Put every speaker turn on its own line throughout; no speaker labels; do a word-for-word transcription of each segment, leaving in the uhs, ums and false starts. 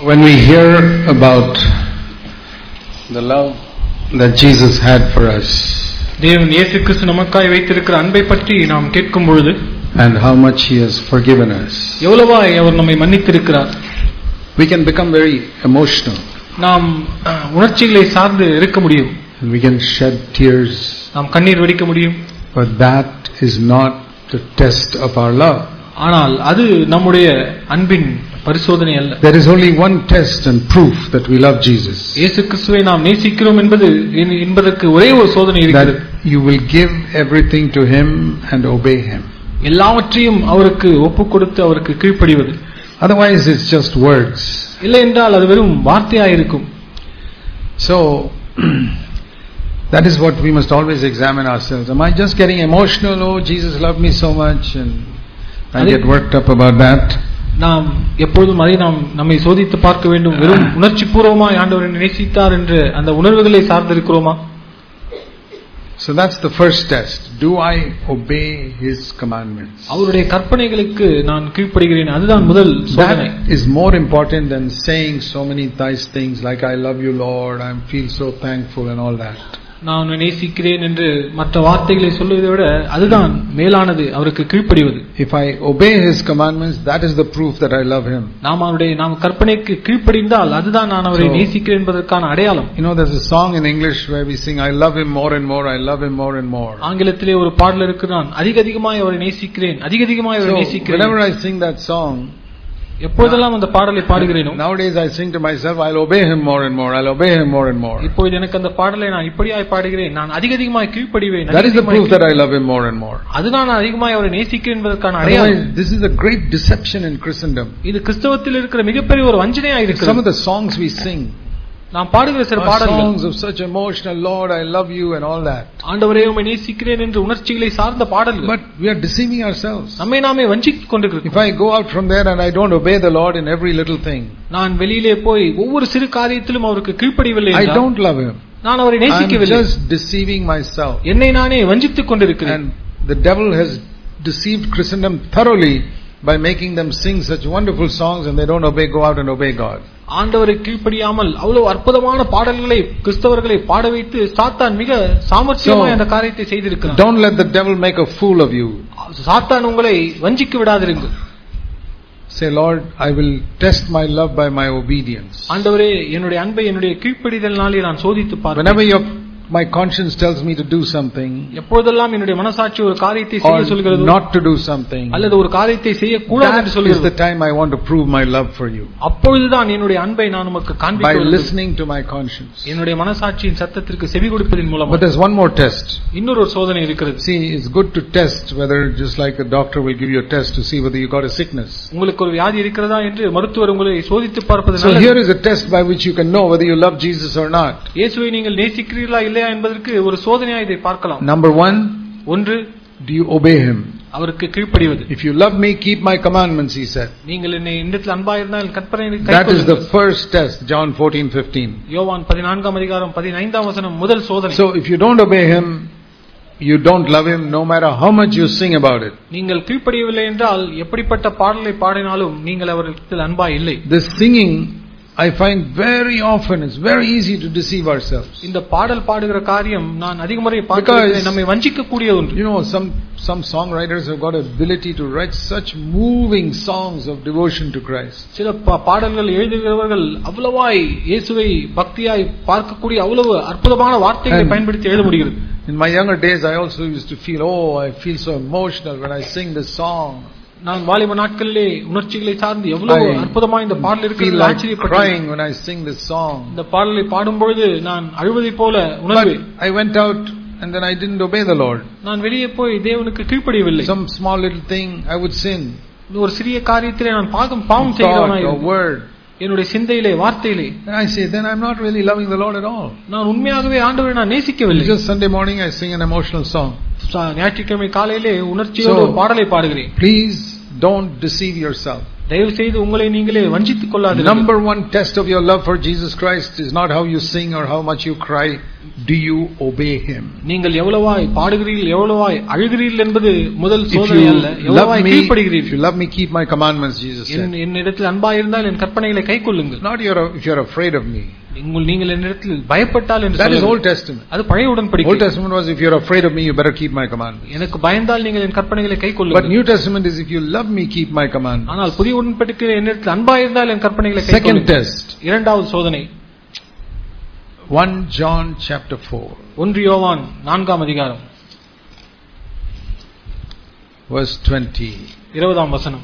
when we hear about the love that Jesus had for us,
தேவன் இயேசு கிறிஸ்து நமக்காய் வைத்திருக்கிற அன்பை பற்றி நாம் கேட்கும் பொழுது,
and how much he has forgiven us,
எவ்வளவாய் அவர் நம்மை மன்னித்திருக்கிறார்,
we can become very emotional.
நாம் உணர்ச்சிகளை சார்ந்து இருக்க முடியும்,
and we can shed tears.
நாம் கண்ணீர் வடிக்க முடியும்.
But that is not the test of our love.
ஆனால் அது நம்முடைய அன்பின் பரிசோதனை அல்ல.
There is only one test and proof that we love Jesus.
இயேசு கிறிஸ்துவை நாம் நேசிக்கிறோம் என்பது என்பதற்கு ஒரே ஒரு சோதனை இருக்கிறது.
You will give everything to him and obey him.
எல்லாவற்றையும் அவருக்கு ஒப்புக் கொடுத்து அவருக்கு கீழ்ப்படிவது.
Otherwise it's just words.
இல்லை என்றால் அது வெறும் வார்த்தையாக இருக்கும்.
So that is what we must always examine ourselves. Am I just getting emotional? Oh, Jesus loved me so much and I get worked up about that.
நாம் எப்பொழுதும் அதை நாம் நம்மை சோதித்து பார்க்க வேண்டும். வெறும் உணர்ச்சி பூர்வமாய் ஆண்டவரை நேசித்தார் என்று அந்த உணர்வுகளை சார்ந்திருக்கிறோமா?
So that's the first test. Do I obey his commandments?
அவருடைய கற்பனைகளுக்கு நான் கீழ்ப்படிகிறேன். அதுதான் முதல் சோதனை.
That is more important than saying so many nice things like I love you Lord, I feel so thankful and all that.
நான் நேசிக்கிறேன் என்று மற்ற வார்த்தைகளை சொல்வதை விட அதுதான் மேலானது, அவருக்கு கீழ்ப்படிவது.
If I obey his commandments, that is the proof that I love him.
நாம் அவருடைய நாம் கற்பனைக்கு கீழ்ப்படிந்தால் அதுதான் நான் அவரை நேசிக்கிறேன் என்பதற்கான அடையாளம்.
You know, there's a song in English where we sing I love him more and more, I love him more and more.
ஆங்கிலத்திலே ஒரு பாடல் இருக்கு, நான் அதிக அதிகமாய் அவரை நேசிக்கிறேன், அதிக அதிகமாய் அவரை நேசிக்கிறேன்.
Whenever I sing that song,
எப்பொழுதெல்லாம் அந்த பாடலை பாடுகிறேனோ,
nowadays I sing to myself I'll obey him more and more, I'll obey him more and more.
இப்பொழுது எனக்கு அந்த பாடலை நான் இப்படியாய் பாடுகிறேன், நான் அதிக அதிகமாய் கீழ்ப்படிவேன்.
That is the proof that I love him more and more.
அதுதான் நான் அதிகமாய் அவரை நேசிக்கிறேன் என்பதற்கான அடையாளம்.
This is a great deception in Christendom.
இது கிறிஸ்தவத்தில் இருக்கிற மிகப்பெரிய ஒரு வஞ்சனையாக இருக்கிறது.
Some of the songs we sing,
நாம் பாடுகிற சில பாடல்கள்,
songs of such emotional Lord I love you and all that,
ஆண்டவரே உம்மை நேசிக்கிறேன் என்று உணர்ச்சிகளை சார்ந்த பாடல்கள்.
But we are deceiving ourselves.
நம்மை நாமே வஞ்சித்துக் கொண்டிருக்கிறோம்.
If I go out from there and I don't obey the Lord in every little thing,
நான் வெளியிலே போய் ஒவ்வொரு சிறு காரியத்திலும் அவருக்கு கீழ்ப்படியவில்லை என்றால்,
I don't love him.
நான் அவரை நேசிக்கவில்லை.
I am just deceiving myself.
என்னை நானே வஞ்சித்துக் கொண்டிருக்கிறேன்.
And the devil has deceived Christendom thoroughly by making them sing such wonderful songs and they don't obey, go out and obey God.
ஆண்டவரை கீழ்ப்படியாமல் அவ்வளவு அற்புதமான பாடல்களை கிறிஸ்தவர்களை பாட வைத்து சாத்தான் மிக சாமர்த்தியமாய் அந்த காரியத்தை செய்திருக்கிறான்.
Don't let the devil make a fool of you.
சாத்தான் உங்களை வஞ்சிக்க விடாதிருங்கள்.
Say, Lord, I will test my love by my obedience.
ஆண்டவரே என்னுடைய அன்பை என்னுடைய கீழ்ப்படிதலினாலே நான் சோதித்து பார்ப்பேன்.
Whenever your my conscience tells me to do something,
எப்பொழுதெல்லாம் என்னுடைய மனசாட்சி ஒரு காரியத்தை செய்ய சொல்கிறது,
not to do something,
அல்லது ஒரு காரியத்தை செய்ய கூடாது என்று சொல்கிறது,
is the time I want to prove my love for you.
அப்பொழுதுதான் என்னுடைய அன்பை நான் உமக்கு காண்பிக்க வேண்டும்.
By listening to my conscience.
என்னுடைய மனசாட்சியின் சத்தத்திற்கு செவி கொடுப்பதின் மூலமாக.
But there's one more test.
இன்னொரு சோதனை இருக்கிறது.
See, it's good to test whether, just like a doctor will give you a test to see whether you got a sickness.
உங்களுக்கு ஒரு வியாதி இருக்கிறதா என்று மருத்துவர் உங்களை சோதித்து பார்ப்பது நல்லது.
So here is a test by which you can know whether you love Jesus or not.
இயேசுவை நீங்கள் நேசிக்கிறீர்களா இல்லையா என்பதற்கு ஒரு சோதனையாக இதை பார்க்கலாம்.
Number one,
ஒன்று,
do you obey him?
அவருக்கு கீழ்ப்படிவது.
If you love me, keep my commandments, he said.
நீங்கள் என்னை என்னிடத்தில் அன்பாய் இருந்தால் கற்பனைகளை கைக்கொள்ளுங்கள்.
That is the first test, John fourteen fifteen.
யோவான் பதினான்காம் அதிகாரம் பதினைந்தாம் வசனம் முதல் சோதனை.
So if you don't obey him, you don't love him no matter how much you sing about it.
நீங்கள் கீழ்ப்படியவில்லை என்றால் எப்படிப்பட்ட பாடலை பாடினாலும் நீங்கள் அவரிடத்தில் அன்பாய் இல்லை.
This singing, I find very often it's very easy to deceive ourselves.
இந்த பாடல் பாடுகிற காரியம் நான் அதிக முறை பார்க்கிறேன், நம்மை வஞ்சிக்க கூடிய ஒன்று.
You know, some some songwriters have got ability to write such moving songs of devotion to Christ.
சில பாடல்கள் எழுதுகிறவர்கள் அவ்வளவாய் இயேசுவை பக்தியாய் பார்க்கக்கூடிய அவ்வளவு அற்புதமான வார்த்தைகளை பயன்படுத்தி எழுத முடிகிறது.
In my younger days I also used to feel, oh, I feel so emotional when I sing this song. நான் வாலிப நாட்களிலே உணர்ச்சிகளை சார்ந்து எவ்வளவு அற்புதமாக இந்த பாடல் இருக்கிறது ஆச்சரியப்பட்டேன். When I sing this song,
இந்த பாடலை பாடும் பொழுது நான் அழுவதை போல உணர்வேன்.
I went out and then I didn't obey the Lord.
நான் வெளியே போய் தேவனுக்கு கீழ்ப்படியவில்லை.
Some small little thing I would sin.
ஒரு சிறிய காரியத்திலே நான் பாவம் பாவம் செய்கிறவனாய்
a word,
என்னுடைய சிந்தையிலே வார்த்தையிலே,
and I say then I'm not really loving the Lord at all.
நான் உண்மையாகவே ஆண்டவரை நான் நேசிக்கவில்லை.
Just Sunday morning I sing an emotional song.
ஞாயிற்றுக்கிழமை காலையிலே உணர்ச்சியோடு ஒரு பாடலை பாடுகிறேன்.
Please don't deceive yourself.
தயவு செய்து உங்களை நீங்களே வஞ்சித்துக் கொள்ளாதீர்கள்.
Number one test of your love for Jesus Christ is not how you sing or how much you cry. Do you obey him?
நீங்கள் எவ்வளவாய் பாடுகிறீர்கள், எவ்வளவாய் அழுகிறீர்கள் என்பது முதல் சோதனை அல்ல. எவ்வளவாய் கீழ்ப்படிகிறீர்கள்.
If you love me, keep my commandments, Jesus said.
என்னிடத்தில் அன்பாய் இருந்தால் என் கற்பனைகளை கைக்கொள்ளுங்கள்.
Not if you are afraid of me.
நீங்கள் என்னிடத்தில் பயப்பட்டால் என்று
That is Old Testament.
அது பழைய உடன்படிக்கை.
Old Testament was if you are afraid of me, you better keep my commandments.
எனக்கு பயந்தால் நீங்கள் என் கற்பனைகளை கைக்கொள்ளுங்கள்.
But New Testament is if you love me, keep my commandments.
ஆனால் புதிய உடன்படிக்கையில் என்னிடத்தில் அன்பாய் இருந்தால் என் கற்பனைகளை கைக்கொள்ளுங்கள்.
Second test.
இரண்டாவது சோதனை.
First John chapter four.
ஒன்று யோவான் நான்காம் அதிகாரம்
verse twenty.
இருபதாம் வசனம்.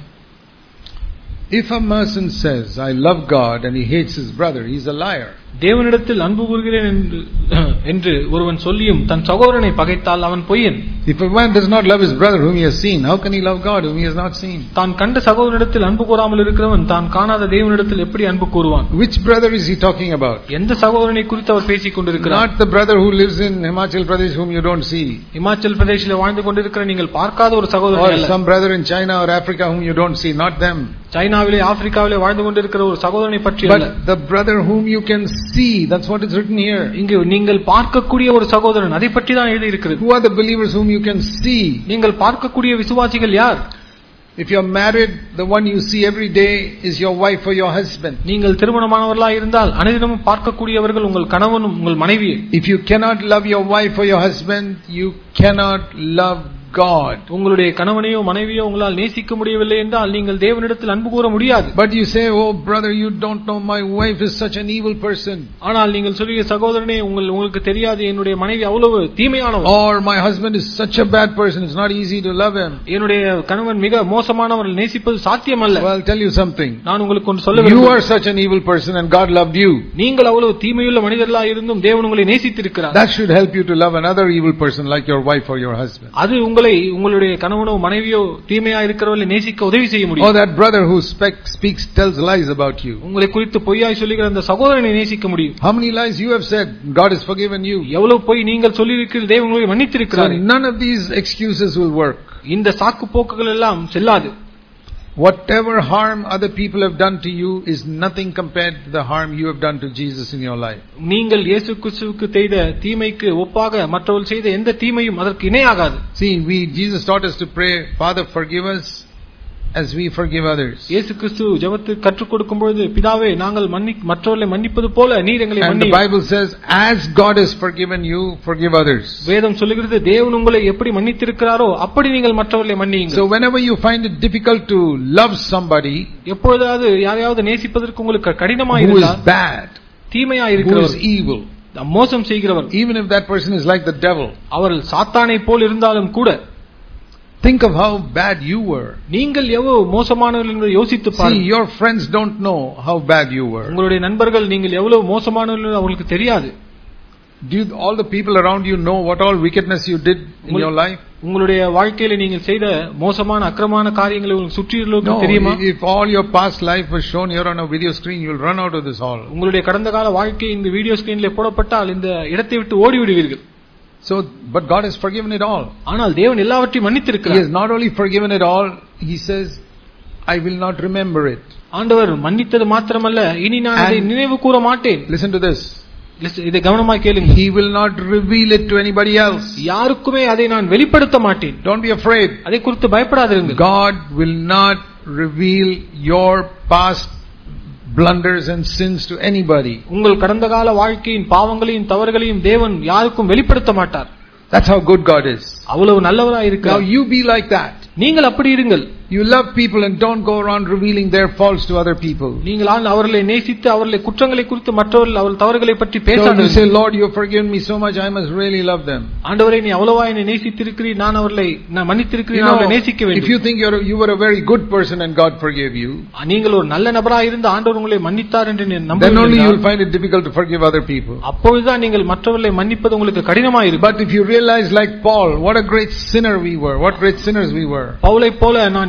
If a person says, I love God and he hates his brother, he is a liar.
தேவனிடத்தில் அன்பு கூறுகிறேன் என்று ஒருவன் சொல்லியும் தன் சகோதரனை பகைத்தால் அவன் பொய்யன்.
If a man does not love his brother whom he has seen, how can he love God whom he has not seen?
தான் கண்ட சகோதரனிடத்தில் அன்பு கூறாமல் இருக்கிறவன் தான் காணாத தேவனிடத்தில் எப்படி அன்பு கூறுவான்?
Which brother is he talking about?
எந்த சகோதரனை குறித்து அவர் பேசிக் கொண்டிருக்கிறார்?
Not the brother who lives in Himachal Pradesh whom you don't see.
Himachal பிரதேசத்தில் வாழ்ந்து கொண்டிருக்கிற நீங்கள் பார்க்காத ஒரு சகோதரன் அல்ல.
Or some brother in China or Africa whom you don't see, not them.
சைனாவிலே ஆப்பிரிக்காவிலே வாழ்ந்து கொண்டிருக்கிற ஒரு சகோதரனை பற்றி அல்ல.
But the brother whom you can see, that's what is written here.
இங்கு நீங்கள் பார்க்கக்கூடிய ஒரு சகோதரன், அதை பற்றி தான் எழுதி இருக்கிறது.
Who are the believers whom you can see?
நீங்கள் பார்க்கக்கூடிய விசுவாசிகள் யார்?
If you are married, the one you see every day is your wife or your husband.
நீங்கள் திருமணமானவர்களாக இருந்தால் அனுதினமும் பார்க்கக்கூடியவர்கள் உங்கள் கணவனும் உங்கள் மனைவியே.
If you cannot love your wife or your husband, you cannot love God.
உங்களுடைய கணவனையோ மனைவியோ உங்களால் நேசிக்க முடியவில்லை என்றால் நீங்கள் தேவனிடத்தில் அன்பு கூற முடியாது.
But you say, oh brother, you don't know, my wife is such an evil person.
ஆனால் நீங்கள் சொல்லுகிற சகோதரனே, உங்கள் உங்களுக்கு தெரியாது என்னுடைய மனைவி அவ்வளவு தீமையானவர்.
Or my husband is such a bad person, it's not easy to love him.
என்னுடைய கணவன் மிக மோசமானவர், நேசிப்பது சாத்தியமல்ல.
Well, I'll tell you something.
நான் உங்களுக்கு ஒன்று சொல்ல வேண்டும்.
You are such an evil person and God loved you.
நீங்கள் அவ்வளவு தீமையுள்ள மனிதர்களாக இருந்தும் தேவன் உங்களை நேசித்திருக்கிறார்.
That should help you to love another evil person like your wife or your husband.
அது உங்களை உங்களுடைய கணவனோ மனைவியோ தீமையா இருக்கிறவர்களை நேசிக்க உதவி செய்ய முடியும்.
Or that brother who speaks tells lies about you.
உங்களை குறித்து பொய்யாய் சொல்லுகிற அந்த சகோதரனை நேசிக்க முடியும்.
How many lies you have said, God has forgiven you.
எவ்வளவு பொய் நீங்கள் சொல்லியிருக்கிறீர்கள், தேவன் உங்களை மன்னித்திருக்கிறார்.
None of these excuses will work.
இந்த சாக்கு போக்குகள் எல்லாம் செல்லாது.
Whatever harm other people have done to you is nothing compared to the harm you have done to Jesus in your life.
நீங்கள் இயேசு கிறிஸ்துவுக்கு செய்த தீமைக்கு ஒப்பாக மற்றவர்கள் செய்த எந்த தீமையும் அதற்கு இணையாகாது.
See, we Jesus taught us to pray, Father, forgive us as we forgive others.
இயேசு கிறிஸ்து ஜெபத்துக்கு கற்றுக் கொடுக்கும் பொழுது, பிதாவே நாங்கள் மற்றவர்களை மன்னிப்பது போல நீர் எங்களை மன்னியும்.
And the Bible says, as God has forgiven you, forgive others.
வேதம் சொல்லுகிறது, தேவன் உங்களை எப்படி மன்னித்திருக்கிறாரோ அப்படி நீங்கள் மற்றவர்களை மன்னியுங்கள்.
So whenever you find it difficult to love somebody,
எப்பொழுதாவது யாரையாவது நேசிப்பதற்கு உங்களுக்கு கடினமாக இருந்தால்,
who is bad,
தீமையா இருக்கிறவர்,
who is evil,
மோசம் செய்கிறவர்,
even if that person is like the devil,
அவர் சாத்தானை போல் இருந்தாலும் கூட,
think of how bad you were.
நீங்கள் எவ்வளவு மோசமானவர்கள் என்று யோசித்து பாருங்கள்.
See, your friends don't know how bad you were.
உங்களுடைய நண்பர்கள் நீங்கள் எவ்வளவு மோசமானவர்கள் அவங்களுக்கு தெரியாது.
Do you, all the people around you know what all wickedness you did in your life?
உங்களுடைய வாழ்க்கையில நீங்கள் செய்த மோசமான அக்கிரமமான காரியங்களை உங்களுக்கு சுற்றியுள்ளவர்களுக்கு தெரியுமா?
If all your past life was shown here on a video screen, you will run out of this hall.
உங்களுடைய கடந்த கால வாழ்க்கை இந்த வீடியோ ஸ்கிரீன்ல போடப்பட்டால் இந்த இடத்தை விட்டு ஓடி விடுவீர்கள்.
So, but God has forgiven it all.
ஆனால் தேவன் எல்லாவற்றையும் மன்னித்திருக்கிறார்.
He has not only forgiven it all, he says, I will not remember it.
ஆண்டவர் மன்னித்தது மாத்திரமல்ல, இனி நான் அதை நினைவு கூற மாட்டேன்.
Listen to this.
இதை கவனமாய் கேளுங்க.
He will not reveal it to anybody else.
யாருக்குமே அதை நான் வெளிப்படுத்த மாட்டேன்.
Don't be afraid.
அதை குறித்து பயப்படாதீர்கள்.
God will not reveal your past blunders and sins to anybody.
உங்கள் கடந்த கால வாழ்க்கையின் பாவங்களையும் தவறுகளையும் தேவன் யாருக்கும் வெளிப்படுத்த மாட்டார்.
That's how good God is.
அவ்வளவு நல்லவராய் இருக்கிறார்.
Now you be like that.
நீங்கள் அப்படி இருங்கள்.
You love people and don't go around revealing their faults to other people.
நீங்கள் அவர்களை நேசித்து அவர்களை குற்றங்களை குறித்து மற்றவர்கள் அவர்கள் தவறுகளை பற்றி பேசாதீர்கள்.
So you say, Lord, you have forgiven me so much, I must really love them.
ஆண்டவரே, நீ அவ்வளவாய் என்னை நேசித்திருக்கிறீர், நான் அவர்களை நான் மன்னித்திருக்கிறேன், நான் அவர்களை நேசிக்க வேண்டும்.
If you think you you were a very good person and God forgave you,
நீங்கள் ஒரு நல்ல நபராய் இருந்து ஆண்டவர் உங்களை மன்னித்தார் என்று நம்புவீர்கள்,
then only you will find it difficult to forgive other people.
அப்பொழுதுதான் நீங்கள் மற்றவர்களை மன்னிப்பது உங்களுக்கு கடினமாய் இருக்கும்.
But if you realize, like Paul, what a great sinner we were, what great sinners we were.
பவுலை போல நான்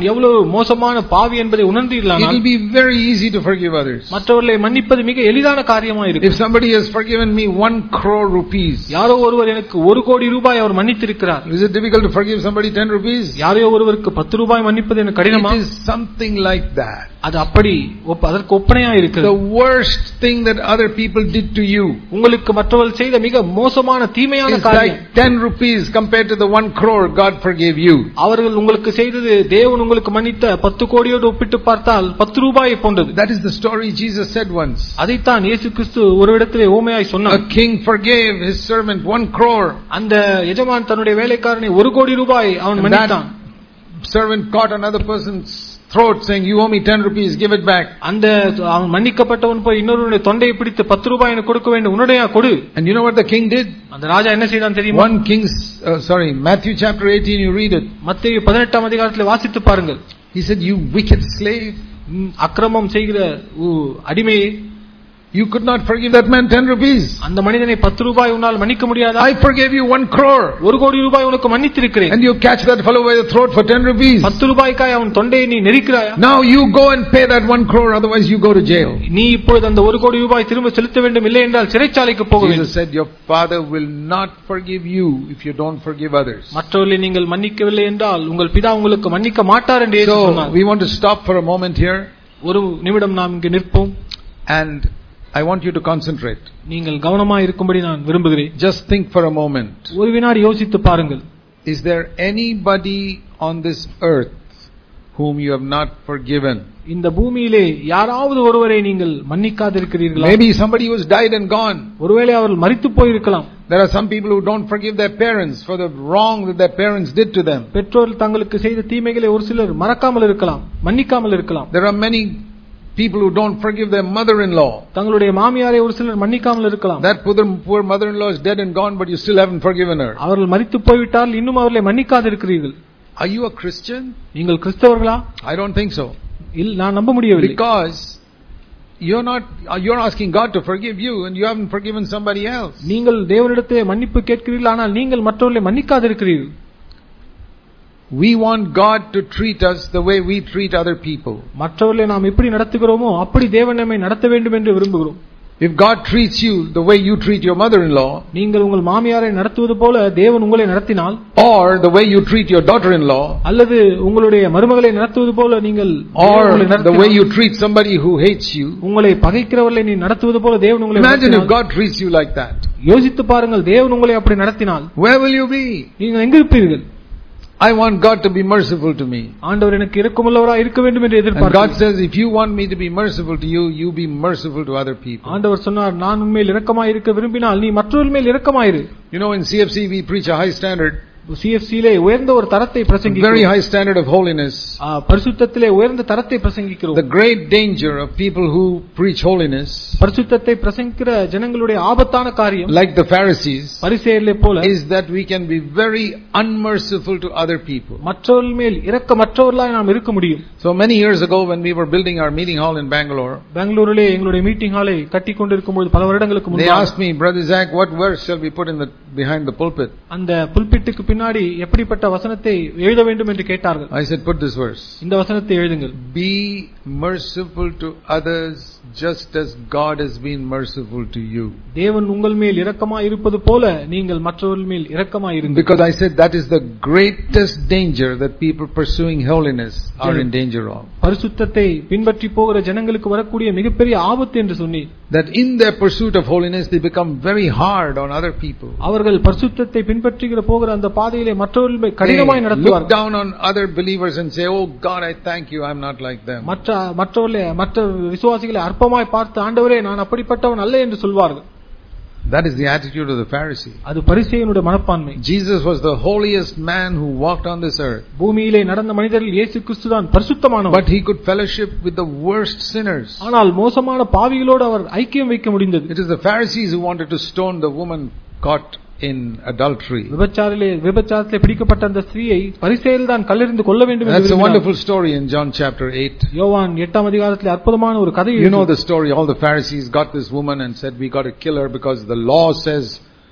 எவ்வளவு மோசமான பாவி என்பதை உணர்ந்தீர்களானால்
it will be very easy to forgive others.
மற்றவர்களை மன்னிப்பது மிக எளிதான காரியமா இருக்கும்.
If somebody has forgiven me one crore rupees,
யாரோ ஒருவர் எனக்கு ஒரு கோடி ரூபாய் அவர் மன்னித்திருக்கிறார்.
is it difficult to forgive somebody ten rupees?
யாரோ ஒருவருக்கு பத்து ரூபாய் மன்னிப்பது எனக்கு கடினமா?
It is something like that.
அது அப்படி அதற்கு ஒப்பனையா இருக்கிறது.
The worst thing that other people did to you,
உங்களுக்கு மற்றவர்கள் செய்த மிக மோசமான தீமையான காரியம்,
like ten rupees compared to the one crore God forgave you.
அவர்கள் உங்களுக்கு செய்தது தேவன் உங்களுக்கு மன்னித்த பத்து கோடியோடு ஒப்பிட்டு பார்த்தால் பத்து ரூபாயை போன்றது.
That is the story Jesus said once.
அதைத்தான் இயேசு கிறிஸ்து ஒரு இடத்திலே ஓமையாய் சொன்னார்.
A king forgave his servant one crore.
அந்த எஜமான் தன்னுடைய வேலைக்காரனை ஒரு கோடி ரூபாய் அவன் மன்னித்தான்.
Servant caught another person's throat saying, you owe me ten rupees, give it back.
அந்த அவன் மன்னிக்கப்பட்டவன் போய் இன்னொருவனுடைய தொண்டையை பிடித்து பத்து ரூபாய் எனக்கு கொடுக்க வேண்டும், உன்னுடைய கொடு.
And you know what the king did?
அந்த ராஜா என்ன செய்தான் தெரியுமா?
one Kings uh, sorry Matthew chapter eighteen, you read it.
மத்தேயு பதினெட்டாம் அதிகாரத்தில் வாசித்து பாருங்கள்.
He said, you wicked slave,
அக்கிரமம் செய்கிற அடிமையே,
you could not forgive that man ten rupees.
அந்த மனிதனை பத்து ரூபாய் உன்னால் மன்னிக்க முடியாதா?
I forgave you one crore.
ஒரு கோடி ரூபாய் உனக்கு மன்னித்திருக்கிறேன்.
And you catch that fellow by the throat for ten rupees.
பத்து ரூபாய்க்காய் அவன் தொண்டையை நீ நெரிக்கிறாயா?
Now you go and pay that one crore, otherwise you go to jail.
நீ இப்பொழுது அந்த ஒரு கோடி ரூபாய் திரும்ப செலுத்த வேண்டும், இல்லை என்றால் சிறைச்சாலைக்கு போக வேண்டும்.
Jesus said, your father will not forgive you if you don't forgive others.
மற்றவர்களை நீங்கள் மன்னிக்கவில்லை என்றால் உங்கள் பிதா உங்களுக்கு மன்னிக்க மாட்டார் என்று இயேசு சொன்னார்.
So we want to stop for a moment here.
ஒரு நிமிடம் நாம் இங்கு நிற்போம்.
And I want you to concentrate.
நீங்கள் கவனமாக இருக்கும்படி நான் விரும்புகிறேன்.
Just think for a moment.
ஒரு வினாடி யோசித்து பாருங்கள்.
Is there anybody on this earth whom you have not forgiven?
இந்த பூமியிலே யாராவது ஒருவரை நீங்கள் மன்னிக்காதிருக்கிறீர்களா?
Maybe somebody who has died and gone.
ஒருவேளை அவர்கள் மரித்து போயிருக்கலாம்.
There are some people who don't forgive their parents for the wrong that their parents did to them.
பெற்றோர்கள் தங்களுக்கு செய்த தீமைகளை ஒரு சிலர் மறக்காமல் இருக்கலாம், மன்னிக்காமல் இருக்கலாம்.
There are many people who don't forgive their mother-in-law.
தங்களுடைய மாமியாரை ஒரு சிலர் மன்னிக்காமல் இருக்கலாம்.
That poor, poor mother-in-law is dead and gone, but you still haven't forgiven her.
அவர்கள் மரித்து போய்விட்டால் இன்னும் அவர்களை மன்னிக்காதிருக்கிறீர்கள்.
Are you a Christian?
நீங்கள் கிறிஸ்தவர்களா?
I don't think so.
இல்ல, நான் நம்ப முடியவில்லை.
Because you're not you're asking God to forgive you and you haven't forgiven somebody else.
நீங்கள் தேவனிடத்திலே மன்னிப்பு கேட்கிறீர்கள், ஆனால் நீங்கள் மற்றவர்களை மன்னிக்காதிருக்கிறீர்கள்.
We want God to treat us the way we treat other people.
மற்றவர்களை நாம் எப்படி நடத்துகிறோமோ அப்படி தேவன் நம்மை நடத்த வேண்டும் என்று விரும்புகிறோம்.
If God treats you the way you treat your mother-in-law,
நீங்கள் உங்கள் மாமியாரை நடத்துவது போல தேவன் உங்களை நடத்தினால்,
or the way you treat your daughter-in-law,
அல்லது உங்களுடைய மருமகளை நடத்துவது போல நீங்கள்
or the way you treat somebody who hates you,
உங்களை பகைக்கிறவர்களை நீ நடத்துவது போல தேவன் உங்களை
imagine
நடத்தினால்,
if God treats you like that.
யோசித்து பாருங்கள், தேவன் உங்களை அப்படி நடத்தினால்
where will you be?
நீங்கள் எங்க இருப்பீர்கள்?
I want God to be merciful to me.
ஆண்டவர் எனக்கு இரக்கமுள்ளவராய் இருக்க வேண்டும் என்று எதிர்பார்க்கிறேன்.
God says, if you want me to be merciful to you, you be merciful to other people.
ஆண்டவர் சொன்னார், நான் உன்மேல் இரக்கமாய் இருக்க விரும்பினால் நீ மற்றவர்கள் மேல் இரக்கமாயிரு.
You know, in C F C we preach a high standard.
C F C லே உயர்ந்த ஒரு தரத்தை பிரசங்கிக்கிறோம்.
Very high standard of holiness.
பரிசுத்தத்திலே உயர்ந்த தரத்தை பிரசங்கிக்கிறோம்.
The great danger of people who preach holiness,
பரிசுத்தத்தை பிரசங்கிக்கிற ஜனங்களுடைய ஆபத்தான காரியம்,
like the Pharisees,
பரிசேயர்களே போல,
is that we can be very unmerciful to other people.
மற்றவர்கள் மேல் இரக்கமற்றவர்களாய் நாம் இருக்க முடியும்.
So many years ago when we were building our meeting hall in Bangalore,
பெங்களூரிலே எங்களுடைய மீட்டிங் ஹாலை கட்டிக் கொண்டிருக்கும்போது பல வருடங்களுக்கு முன்பாக,
they asked me, Brother Zach, what verse shall we put in the behind the pulpit?
அந்த புல்பிட்டுக்கு பின்னாடி எப்படிப்பட்ட வசனத்தை எழுத வேண்டும் என்று கேட்டார்கள்.
I said, put this verse.
இந்த வசனத்தை எழுதுங்கள்.
Be merciful to others just as God has been merciful to you.
தேவன் உங்கள் மேல் இரக்கமாய் இருப்பது போல நீங்கள் மற்றவர்கள் மேல் இரக்கமாய் இருங்கள்.
Because I said that is the greatest danger that people pursuing holiness are in danger of.
பரிசுத்தத்தை பின்பற்றி போகிற ஜனங்களுக்கு வரக்கூடிய மிகப்பெரிய ஆபத்து என்று சொன்னேன்.
That in their pursuit of holiness they become very hard on other people.
அவர்கள் பரிசுத்தத்தை பின்பற்றுகிற போகிற அந்த பாதையிலே மற்றவர்கள் மேல் கடினமாய் நடத்துவார்கள்.
Look down on other believers and say, oh God, I thank you, I'm not like them.
மற்ற மற்றவர்களே மற்ற விசுவாசிகளை அற்பமாய் பார்த்து, ஆண்டவரே நான் அப்படிப்பட்டவன் அல்ல என்று சொல்வார்கள்.
That is the attitude of the Pharisee.
அது பரிசேயனுடைய மனப்பான்மை.
Jesus was the holiest man who walked on this earth.
பூமியிலே நடந்த மனிதரில் இயேசு கிறிஸ்துதான் பரிசுத்தமானவர்.
But he could fellowship with the worst sinners.
ஆனால் மோசமான பாவிகளோடு அவர் ஐக்கியம் வைக்க முடிந்தது.
It is the Pharisees who wanted to stone the woman caught in adultery.
விபச்சாரத்திலே விபச்சாரத்திலே பிடிக்கப்பட்ட அந்த ஸ்திரீயை பரிசேயர்கள் தான் கல்லெறிந்து கொல்ல வேண்டும் என்று
That's a wonderful story in John chapter eight.
யோவான் எட்டாம் அதிகாரத்திலே அற்புதமான ஒரு கதை.
You know the story. All the Pharisees got this woman and said, we got to kill her because the law says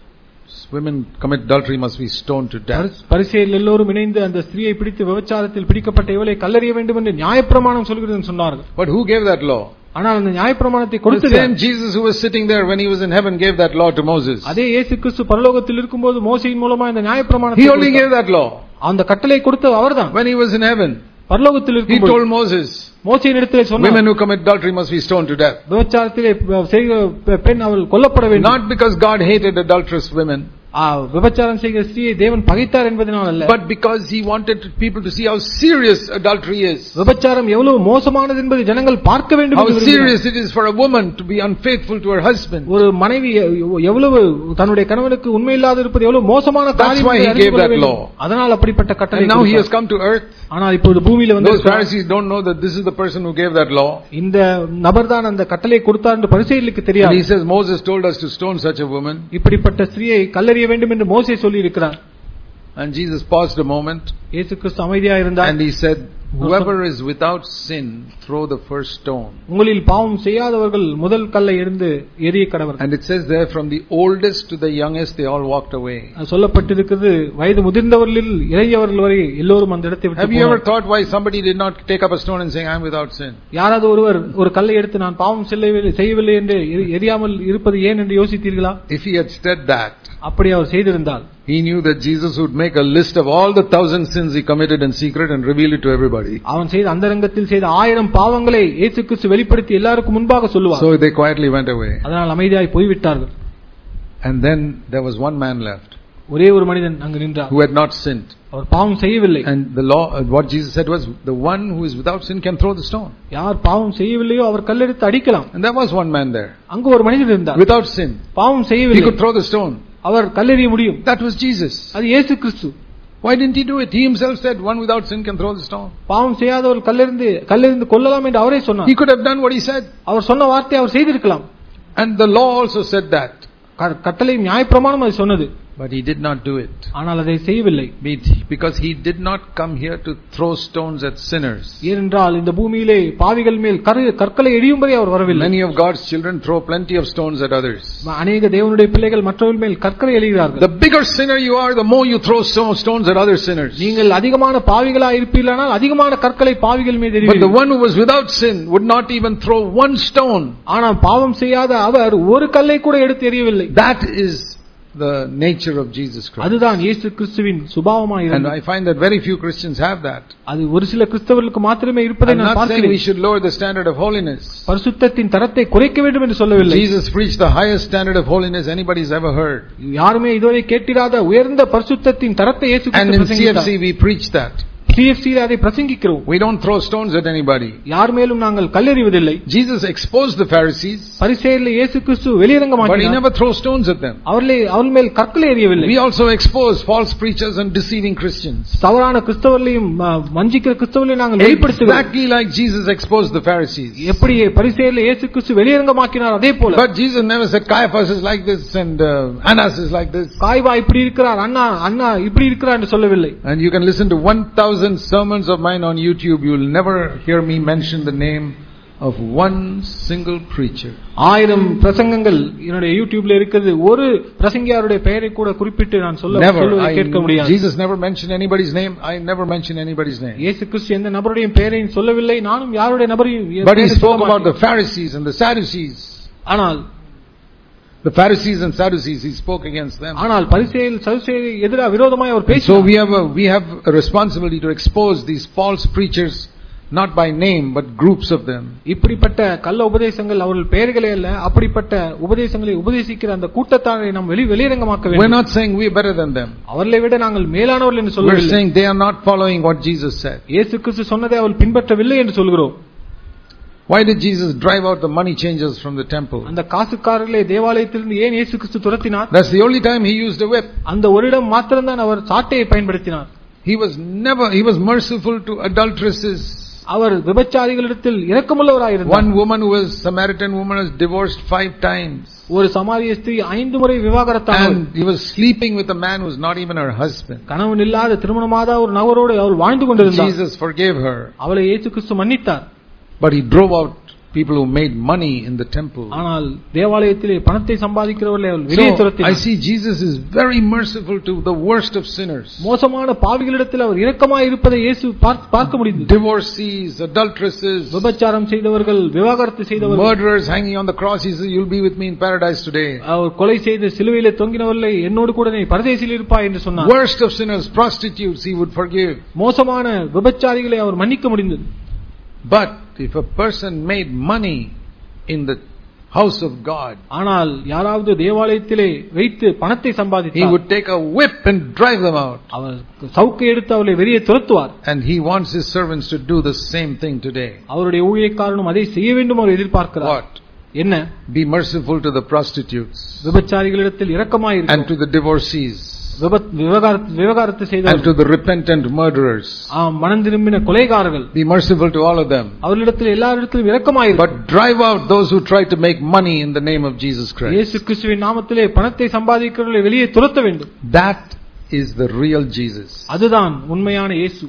women commit adultery must be stoned to death.
பரிசேயர்கள் எல்லோரும் இணைந்து அந்த ஸ்திரியை பிடித்து விபச்சாரத்தில் பிடிக்கப்பட்ட இவளை கல்லெறிய வேண்டும் என்று நியாயப்பிரமாணம் சொல்கிறதுன்னு சொன்னார்கள்.
But who gave that law?
ஆனால் அந்த நியாயப்பிரமாணத்தை கொடுத்தது
the same Jesus who was sitting there when he was in heaven gave that law to Moses.
அதே இயேசு கிறிஸ்து பரலோகத்தில் இருக்கும்போது மோசேயின் மூலமா இந்த நியாயப்பிரமாணத்தை
he only gave that law.
அந்த கட்டளை கொடுத்தது அவர்தான்.
when he was in heaven
பரலோகத்தில் இருக்கும்போது
he told Moses,
மோசேயின் இடத்திலே சொன்னார்,
women who commit adultery must be stoned to death.
விபச்சாரத்திலே செய்கிற பெண் அவள் கொல்லப்பட வேண்டும்.
not because God hated adulterous women,
விபச்சாரம் செய்கிற ஸ்திரியை தேவன் பகைத்தார் என்பதனால் அல்ல,
but because he wanted people to see how serious adultery is.
விபச்சாரம் எவ்வளவு மோசமானது என்பதை ஜனங்கள் பார்க்க வேண்டும்.
how serious it is for a woman to be unfaithful to her husband.
ஒரு மனைவி எவ்வளவு தன்னுடைய கணவனுக்கு உண்மையில்லாத இருப்பது எவ்வளவு மோசமான காரியம்.
That's why he gave that law.
அதனால் அப்படிப்பட்ட கட்டளை.
and now he has come to earth.
ஆனால் இப்போது பூமியில வந்து
those Pharisees don't know that this is the person who gave that law.
இந்த நபர்தான் அந்த கட்டளை கொடுத்தார் என்று பரிசேயர்களுக்கு தெரியாது.
he says Moses told us to stone such a woman.
இப்படிப்பட்ட ஸ்திரியை கல்லெறிய வேண்டும் என்று மோசே சொல்லி இருக்கிறார்.
and Jesus paused a moment.
இயேசு கிறிஸ்து அமைதியாக இருந்தார்.
and he said, whoever is without sin throw the first stone.
உங்களில் பாவம் செய்யாதவர்கள் முதல் கல்லை எடுத்து எறிய கடவர்.
and it says there, from the oldest to the youngest they all walked away.
சொல்லப்பட்டிருக்கிறது வயது முதிர்ந்தவர்களில் இளையவர்கள் வரை எல்லோரும் அந்த இடத்தை விட்டு
போனார்கள். have you ever thought why somebody did not take up a stone and say I am without sin?
யாராவது ஒருவர் ஒரு கல்லை எடுத்து நான் பாவம் செய்யவில்லை என்று எரியாமல் இருப்பது ஏன் என்று யோசித்தீர்களா?
if he had said that,
அப்படி அவர் செய்திருந்தால்,
he knew that Jesus would make a list of all the thousand sins he committed in secret and reveal it to everybody.
அவன் செய்த அந்தரங்கத்தில் செய்த ஆயிரம் பாவங்களை இயேசு கிறிஸ்து வெளிப்படுத்தி எல்லாருக்கும் முன்பாக சொல்லுவார்.
so they quietly went away.
அதனால் அமைதியாய் போய் விட்டார்கள்.
and then there was one man left,
ஒரே ஒரு மனிதன் அங்கு நின்றார்,
who had not sinned.
அவர் பாவம் செய்யவில்லை.
and the law, what Jesus said was, the one who is without sin can throw the stone.
யார் பாவம் செய்யவில்லையோ அவர் கல்லெடுத்து அடிக்கலாம்.
and there was one man there,
அங்கு ஒரு மனிதன் இருந்தார்,
without sin.
பாவம் செய்யவில்லை.
he could throw the stone.
அவர் கல்லெறிய முடியும்.
that was Jesus.
அது இயேசு கிறிஸ்து.
why didn't he do it? he himself said, one without sin can throw the stone.
பாவம் செய்யாதவர் கல்லெறிந்து கல்லெறிந்து கொல்லலாம் என்று அவரே சொன்னார்.
he could have done what he said.
அவர் சொன்ன வார்த்தையை அவர் செய்திருக்கலாம்.
and the law also said that.
கட்டளை நியாயப்பிரமாணம் அது சொன்னது.
but he did not do it.
ஆனால் அதை செய்யவில்லை.
because he did not come here to throw stones at sinners.
ஏனென்றால் இந்த பூமியிலே பாவிகள் மேல் கற்களை எறியும்படி அவர் வரவில்லை.
many of God's children throw plenty of stones at others.
அநேக தேவனுடைய பிள்ளைகள் மற்றவர்கள் மேல் கற்களை எறிகிறார்கள்.
the bigger sinner you are, the more you throw stones at other sinners.
நீங்கள் அதிகமான பாவிகளாய் இருப்பீர்களானால் அதிகமான கற்களை பாவிகள் மீது எறிவீர்கள்.
but the one who was without sin would not even throw one stone.
ஆனால் பாவம் செய்யாத அவர் ஒரு கல்லை கூட எடுத்து எறியவில்லை.
that is the nature of Jesus Christ.
அதுதான் இயேசு கிறிஸ்துவின் சுபாவமாய் இருந்தது.
and I find that very few Christians have that.
அது ஒரு சில கிறிஸ்தவர்களுக்கு மாத்திரமே இருப்பதை நான் பார்க்கிறேன்.
we should lower the standard of holiness.
பரிசுத்தத்தின் தரத்தை குறைக்க வேண்டும் என்று சொல்லவில்லை.
Jesus preached the highest standard of holiness anybody has ever heard.
யாருமே இதுவரை கேட்டிராத உயர்ந்த பரிசுத்தத்தின் தரத்தை இயேசு கிறிஸ்து பிரசங்கித்தார்.
and in C F C we preach that.
C F C அதை பிரசங்கிக்கிறோம்.
we don't throw stones at anybody.
யார் மேலும் நாங்கள் கல்லெறிவதில்லை.
Jesus exposed the Pharisees.
பரிசேயர்களை இயேசு கிறிஸ்து வெளியரங்கமாக்கினார்.
but he never throws stones at them.
அவர்களை அவர்கள் மேல் கற்களை எறியவில்லை.
we also expose false preachers and deceiving Christians.
தவறான கிறிஸ்தவர்களையும் வஞ்சிக்கிற கிறிஸ்தவர்களையும் நாங்கள் வெளிப்படுத்துகிறோம்.
exactly like Jesus exposed the Pharisees.
எப்படி பரிசேயர்களை இயேசு கிறிஸ்து வெளியரங்கமாக்கினார் அதே போல.
but Jesus never said Caiaphas is like this and uh, Annas is like this.
காய்பா இப்படி இருக்கிறார், அண்ணா அண்ணா இப்படி இருக்கிறார் என்று சொல்லவில்லை.
and you can listen to one thousand sermons of mine on YouTube, you will never hear me mention the name of one single preacher.
ஆயிரம் பிரசங்கங்கள் என்னுடைய யூடியூப்ல இருக்குது, ஒரு பிரசங்கியாருடைய பெயரை கூட குறிப்பிட்டு நான் சொல்ல சொல்வதை கேட்க முடியாது.
Jesus never mentioned anybody's name. I never mention anybody's name.
இயேசு கிறிஸ்து எந்த நபருடைய பெயரையும் சொல்லவில்லை, நானும் யாருடைய நபரையும்.
but he spoke about the Pharisees and the Sadducees.
ஆனால்
the Pharisees and Sadducees, he spoke against them.
ஆனால் பரிசேயர் சதுசேயருக்கு எதிராக விரோதமாய் அவர் பேசினார்.
so we have a, we have a responsibility to expose these false preachers, not by name but groups of them.
இப்படிப்பட்ட கள்ள உபதேசங்கள் அவர்கள் பெயர்களே அல்ல, அப்படிப்பட்ட உபதேசங்களை உபதேசிக்கிற அந்த கூட்டத்தாரை நாம் வெளி வெளிரங்கமாக்க வேண்டும்.
we are not saying we are better than them.
அவர்களை விட நாங்கள் மேலானவர்கள் என்று சொல்லவில்லை.
we are saying they are not following what Jesus said.
இயேசு கிறிஸ்து சொன்னதை அவர்கள் பின்பற்றவில்லை என்று சொல்கிறோம்.
why did Jesus drive out the money changers from the temple?
அந்த காசுக்காரர்களை தேவாலயத்திலிருந்து ஏன் இயேசு கிறிஸ்து துரத்தினார்?
that's the only time he used a whip.
அந்த ஒரு இடம் மாத்திரம்தான் அவர் சாட்டையை பயன்படுத்தினார்.
he was never he was merciful to adulteresses.
அவர் விபச்சாரிகளிடத்தில் இரக்கமுள்ளவராய் இருந்தார்.
one woman who was Samaritan woman was divorced five times.
ஒரு சமாரிய ஸ்திரீ ஐந்து முறை விவாகரத்தானார்.
and he was sleeping with a man who was not even her husband.
கணவன் இல்லாத திருமணமாத ஒரு நபரோடு அவள் வாழ்ந்து கொண்டிருந்தார்.
Jesus forgave her.
அவளை இயேசு கிறிஸ்து மன்னித்தார்.
but he drove out people who made money in the temple.
ஆனால் தேவாலயத்திலே பணத்தை சம்பாதிக்கிறவர்களை வெளியே துரத்தினார்.
I see Jesus is very merciful to the worst of sinners.
மோசமான பாவிகளிடத்தில் அவர் இரக்கமாய் இருப்பதை இயேசு பார்க்க முடிந்தது.
Divorcees, adulteresses,
விபச்சாரம் செய்தவர்கள், விவாகரத்து செய்தவர்கள்,
murderers hanging on the cross. He says, you'll be with me in paradise today.
அவர் கொலை செய்து சிலுவையிலே தொங்கினவர்களை என்னோடு கூட நீ பரதேசில் இருப்பாய் என்று சொன்னார்.
Worst of sinners, prostitutes, he would forgive.
மோசமான விபச்சாரிகளை அவர் மன்னிக்க முடிந்தது.
But if a person made money in the house of God,
ஆனால் யாராவது தேவாலயத்திலே வைத்து பணத்தை சம்பாதித்தார்,
he would take a whip and drive them out.
அவர் சவுக்கை எடுத்து அவர்களை வெளியே துரத்துவார்.
And he wants his servants to do the same thing today.
அவருடைய ஊழியக்காரனும் அதை செய்ய வேண்டும் அவர் எதிர்பார்க்கிறார்.
What?
என்ன?
Be merciful to the prostitutes,
விபச்சாரிகளிடத்தில் இரக்கமாய் இரு,
and to the divorcees,
விவாகரத்து செய்தவர்கள்,
and to the repentant murderers.
மனம் திரும்பின கொலைகாரர்கள்,
be merciful to all of them.
அவர்களிடத்தில் எல்லாரிடத்திலும் இரக்கமாய் இரு.
But drive out those who try to make money in the name of Jesus Christ.
இயேசு கிறிஸ்துவின் நாமத்திலே பணத்தை சம்பாதிக்கிறவர்களை வெளியே துரத்த வேண்டும்.
That is the real Jesus.
அதுதான் உண்மையான இயேசு.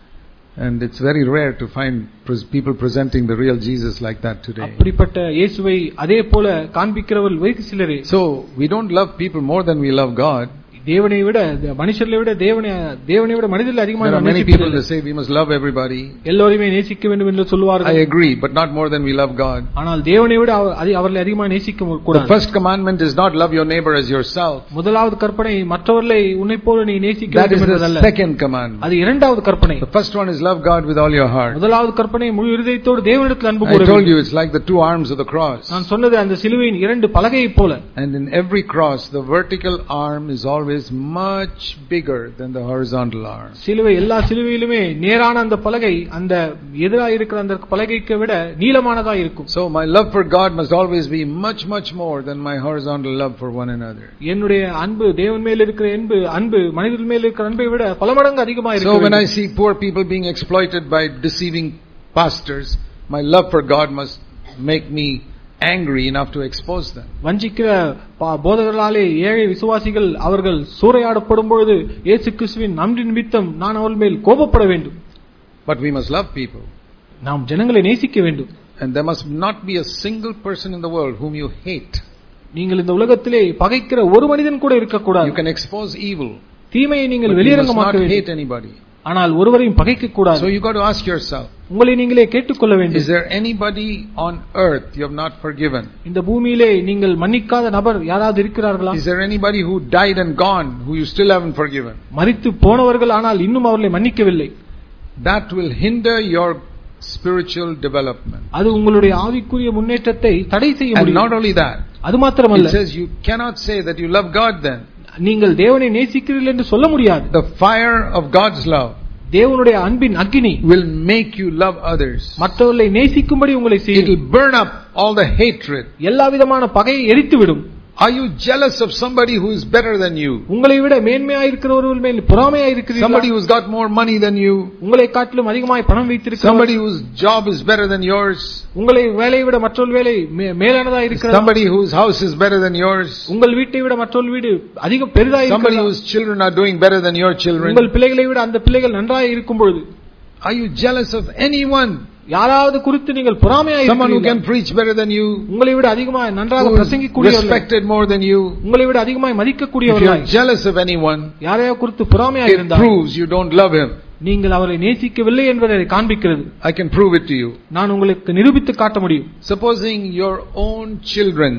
And it's very rare to find people presenting the real Jesus like that today.
அப்படிப்பட்ட இயேசுவை அதே போல காண்பிக்கிறவர்கள் வெகு சிலரே.
So we don't love people more than we love God.
தேவனை விட மனுஷர்களை விட தேவனை தேவனை விட மனிதர்கள் அதிகமாக
நேசிக்கிறோம். Many people they say we must love everybody.
எல்லாரையுமே நேசிக்க வேண்டும் என்று சொல்வார்கள்.
I agree, but not more than we love God.
ஆனால் தேவனை விட அவர்களை அதிகமாக நேசிக்க கூடாது.
The first commandment is not love your neighbor as yourself.
முதலாவது கற்பனை மற்றவர்களை உன்னைப் போல நீ நேசிக்க வேண்டும் என்பதல்ல.
That is the second commandment.
அது இரண்டாவது கற்பனை.
The first one is love God with all your heart.
முதலாவது கற்பனை முழு இதயத்தோடு தேவனிடத்தில் அன்பு கூற
வேண்டும். I told
வேண்டும்.
you it's like the two arms of the cross.
நான் சொன்னது அந்த சிலுவையின் இரண்டு பலகையைப் போல.
And in every cross the vertical arm is always much bigger than the horizontal arm.
சிலுவை எல்லா சிலுவையிலுமே நேரான அந்த பலகை அந்த எதிராக இருக்கிற அந்த பலகைக்கு விட நீளமானதா இருக்கும்.
So my love for God must always be much much more than my horizontal love for one another.
என்னுடைய அன்பு தேவன் மேல் இருக்கிற அன்பு அன்பு மனிதர்கள் மேல் இருக்கிற அன்பை விட பல மடங்கு அதிகமாக இருக்கும்.
So when I see poor people being exploited by deceiving pastors, my love for God must make me angry enough to expose them.
வஞ்சிக்கிற போதகர்களாலே ஏழை விசுவாசிகள் அவர்கள் சூறையாடப்படும் பொழுது இயேசு கிறிஸ்துவின் அன்பின் நிமித்தம் நான் அவர்கள் மேல் கோபப்பட வேண்டும்.
But we must love people.
நாம் ஜனங்களை நேசிக்க வேண்டும்.
And there must not be a single person in the world whom you hate.
நீங்கள் இந்த உலகத்திலே பகைக்கிற ஒரு மனிதன் கூட இருக்க கூடாது.
You can expose evil.
தீமையை நீங்கள் வெளியரங்கமாக்க வேண்டும்.
Hate anybody.
ஆனால் ஒருவரையும் பகைக்க கூடாது.
So you got to ask yourself,
உங்களை நீங்களே கேட்டுக்கொள்ள வேண்டும்.
Is there anybody on earth you have not forgiven?
இந்த பூமியிலே நீங்கள் மன்னிக்காத நபர் யாராவது இருக்கிறார்களா?
Is there anybody who died and gone who you still haven't forgiven?
மரித்து போனவர்கள் ஆனால் இன்னும் அவர்களை மன்னிக்கவில்லை.
That will hinder your spiritual development.
அது உங்களுடைய ஆவிக்குரிய முன்னேற்றத்தை தடை செய்ய முடியும்.
And not only that,
அது மாத்திரமல்ல,
it says you cannot say that you love God then.
நீங்கள் தேவனை நேசிக்கிறீர்கள் என்று சொல்ல முடியாது.
The fire of God's love
தேவனுடைய அன்பின் அக்கினி
will make you love others.
மற்றவர்களை நேசிக்கும்படி உங்களை செய்யும்.
It will burn up all the hatred.
எல்லா விதமான பகையை எரித்துவிடும்.
Are you jealous of somebody who is better than you?
உங்களை விட மேன்மையாக இருக்கிறவர்கள் மேல் பொறாமையாக இருக்கிறீர்களா?
Somebody who's got more money than you?
உங்களை காட்டிலும் அதிகமாக பணம் வைத்திருக்கிறவர்?
Somebody whose job is better than yours?
உங்களை வேலையை விட மற்றொரு வேலை மேலானதாக இருக்கிறது?
Somebody whose house is better than yours?
உங்கள் வீட்டை விட மற்றொரு வீடு அதிக பெரிதாக இருக்கிறது?
Somebody whose children are doing better than your children?
உங்கள் பிள்ளைகளை விட அந்த பிள்ளைகள் நன்றாக இருக்கும் பொழுது
Are you jealous of anyone?
யாராவது குறித்து நீங்கள் பொறாமையாக
Someone who
இருக்கிறீர்களா?
can preach better than you?
உங்களை விட அதிகமாக நன்றாக பிரசங்கிக்கக்கூடியவர்கள்,
respected more than you?
உங்களை விட அதிகமாக
If
மதிக்கக்கூடியவர்கள்,
you are jealous of anyone,
யாரையாவது குறித்து பொறாமையாக
it
இருந்தால்
proves you don't love him.
நீங்கள் அவரை நேசிக்கவில்லை என்பதை காண்பிக்கிறது.
I can prove it to you.
நான் உங்களுக்கு நிரூபித்து காட்ட முடியும்.
Supposing your own children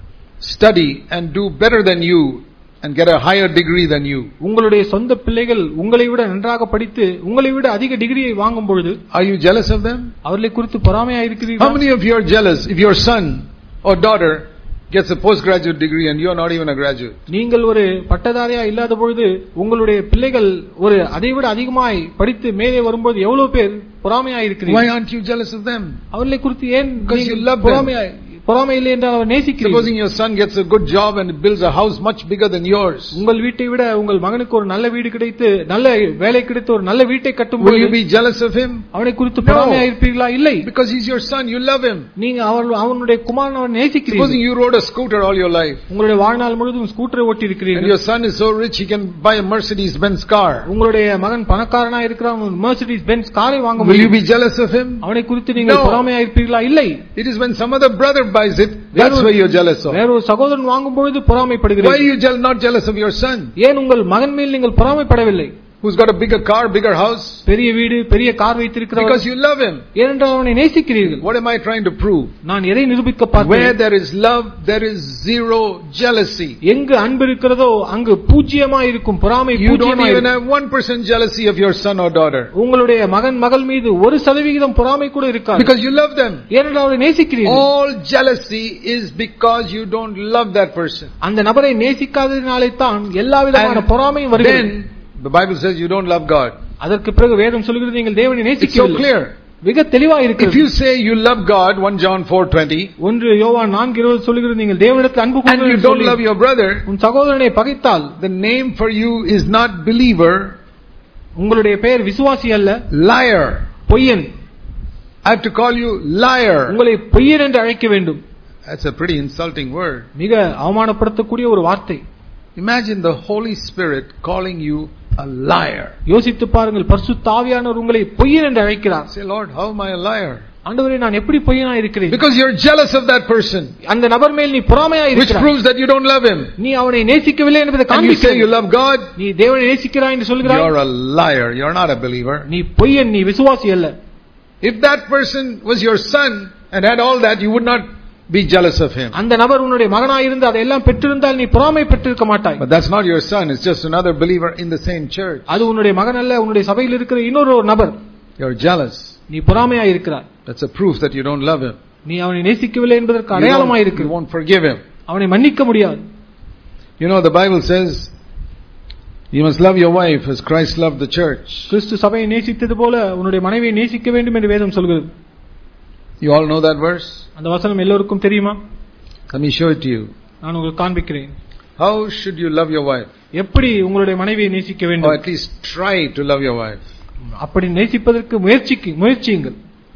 study and do better than you and get a higher degree than you.
உங்களுடைய சொந்த பிள்ளைகள் உங்களை விட நன்றாக படித்து உங்களை விட அதிக டிகிரியை வாங்கும் பொழுது
Are you jealous of them?
அவர்களை குறித்து பொறாமையாக இருக்கிறீர்களா?
How many of you are jealous if your son or daughter gets a postgraduate degree and you are not even a graduate?
நீங்கள் ஒரு பட்டதாரியா இல்லாத பொழுது உங்களுடைய பிள்ளைகள் ஒரு அதைவிட அதிகமாய் படித்து மேலே வரும்போது எவ்வளவு பேர் பொறாமையாக இருக்கிறீர்கள்?
Why aren't you jealous of them?
அவர்களை குறித்து ஏன்
Because you love them.
பொறாமை இல்லை என்றால் அவர் நேசிக்கிறீர்கள்.
Supposing your son gets a good job and builds a house much bigger than yours,
உங்கள் வீட்டை விட உங்கள் மகனுக்கு ஒரு நல்ல வீடு கிடைத்து நல்ல வேலை கிடைத்து ஒரு நல்ல வீட்டை கட்டும்
will you be jealous of him?
அவனை குறித்து பொறாமையா இருப்பீர்களா? இல்லை.
Because he's your son, you love him.
நீங்க அவனுடைய குமாரனை அவர் நேசிக்கிறீர்கள்.
Supposing you rode a scooter all your life,
உங்களுடைய வாழ்நாள் முழுவதும் ஸ்கூட்டரை ஓட்டி இருக்கிறீர்கள்,
and your son is so rich he can buy a Mercedes Benz car,
உங்களுடைய மகன் பணக்காரனா இருக்கிறான், Mercedes Benz காரை வாங்க
முடியும். Will you be jealous of him?
அவனை குறித்து நீங்கள் பொறாமையா இருப்பீர்களா? இல்லை.
It is when some other brother buys it, that's why you're jealous of.
வேற ஒரு சகோதரன் வாங்கும் பொழுது பொறாமைப்படுகிறீர்கள்.
Why are you not jealous of your son?
ஏன் உங்கள் மகன் மேல் நீங்கள் பொறாமைப்படவில்லை?
Who's got a bigger car, bigger house?
பெரிய வீடு, பெரிய கார் வைத்திருக்கிறவர்.
Because you love him.
ஏனென்றால் அவனை நேசிக்கிறீர்கள்.
What am I trying to prove?
நான் எதை நிரூபிக்க பார்க்கிறேன்?
Where there is love, there is zero jealousy.
எங்கு அன்பு இருக்கிறதோ அங்கு பூஜ்யமாய் இருக்கும் பொறாமை பூஜ்யமாய்.
You don't even have one percent jealousy of your son or daughter.
உங்களுடைய மகன் மகள் மீது ஒரு சதவிகிதம் பொறாமை கூட இருக்காது.
Because you love them.
ஏனென்றால் அவரை நேசிக்கிறீர்கள்.
All jealousy is because you don't love that person.
அந்த நபரை நேசிக்காததினாலே தான் எல்லா விதமான பொறாமையும் வருகிறது.
The Bible says you don't love God.
அதற்கு பிறகு வேதம் சொல்கிறது நீங்கள் தேவனை நேசிக்கவில்லை.
It's so clear.
மிக தெளிவா இருக்கிறது.
If you say you love God, First John four twenty,
ஒன்று யோவான் நான்கு இருபது சொல்கிறது நீங்கள் தேவனிடத்தில் அன்பு கூறுங்கள்,
and you don't love your brother,
உன் சகோதரனை பகைத்தால்,
the name for you is not believer,
உங்களுடைய பெயர் விசுவாசி அல்ல,
liar.
பொய்யன்.
I have to call you liar.
உங்களை பொய்யன் என்று அழைக்க வேண்டும்.
That's a pretty insulting word.
மிக அவமானப்படுத்தக்கூடிய ஒரு வார்த்தை.
Imagine the Holy Spirit calling you a liar.
யோசித்து பாருங்கள், பரிசுத்த ஆவியானவர் உங்களை பொய்யன் என்று அழைக்கிறார்.
Say, Lord, how am I a liar?
ஆண்டவரே, நான் எப்படி பொய்யனா இருக்கிறேன்?
Because you're jealous of that person.
அந்த நபர் மேல் நீ பொறாமையா இருக்கிறாய்.
Which proves that you don't love him.
நீ அவனை நேசிக்கவில்லை என்பதை காண்பிக்கிறது.
And you say you love God.
நீ தேவனை நேசிக்கிறாய் என்று சொல்கிறாய்.
You're a liar. You're not a believer.
நீ பொய்யன், நீ விசுவாசி அல்ல.
If that person was your son and had all that, you would not be jealous of him.
அந்த நபர் உன்னுடைய மகனாய் இருந்து அதெல்லாம் பெற்றிருந்தால் நீ பொறாமை பெற்றிருக்க மாட்டாய்.
But that's not your son, it's just another believer in the same church.
அது உன்னுடைய மகன் அல்ல, உன்னுடைய சபையில் இருக்கிற இன்னொரு நபர்.
You're jealous.
நீ பொறாமையாய் இருக்கிறாய்.
That's a proof that you don't love him.
நீ அவனை நேசிக்கவில்லை என்பதற்கு அடையாளமாய் இருக்கு.
You won't forgive him.
அவனை மன்னிக்க முடியாது.
You know, the Bible says you must love your wife as Christ loved the church.
கிறிஸ்து சபையை நேசித்தது போல உன்னுடைய மனைவியை நேசிக்க வேண்டும் என்று வேதம் சொல்கிறது.
You all know that verse?
அந்த வசனம் எல்லோருக்கும் தெரியுமா?
Let me show it to you.
நான் உங்களுக்கு காண்பிக்கிறேன்.
How should you love your wife?
எப்படி உங்களுடைய மனைவியை நேசிக்க வேண்டும்?
Or at least try to love your wife.
அப்படி நேசிப்பதற்கு முயற்சிக்கு முயற்சியுங்கள்.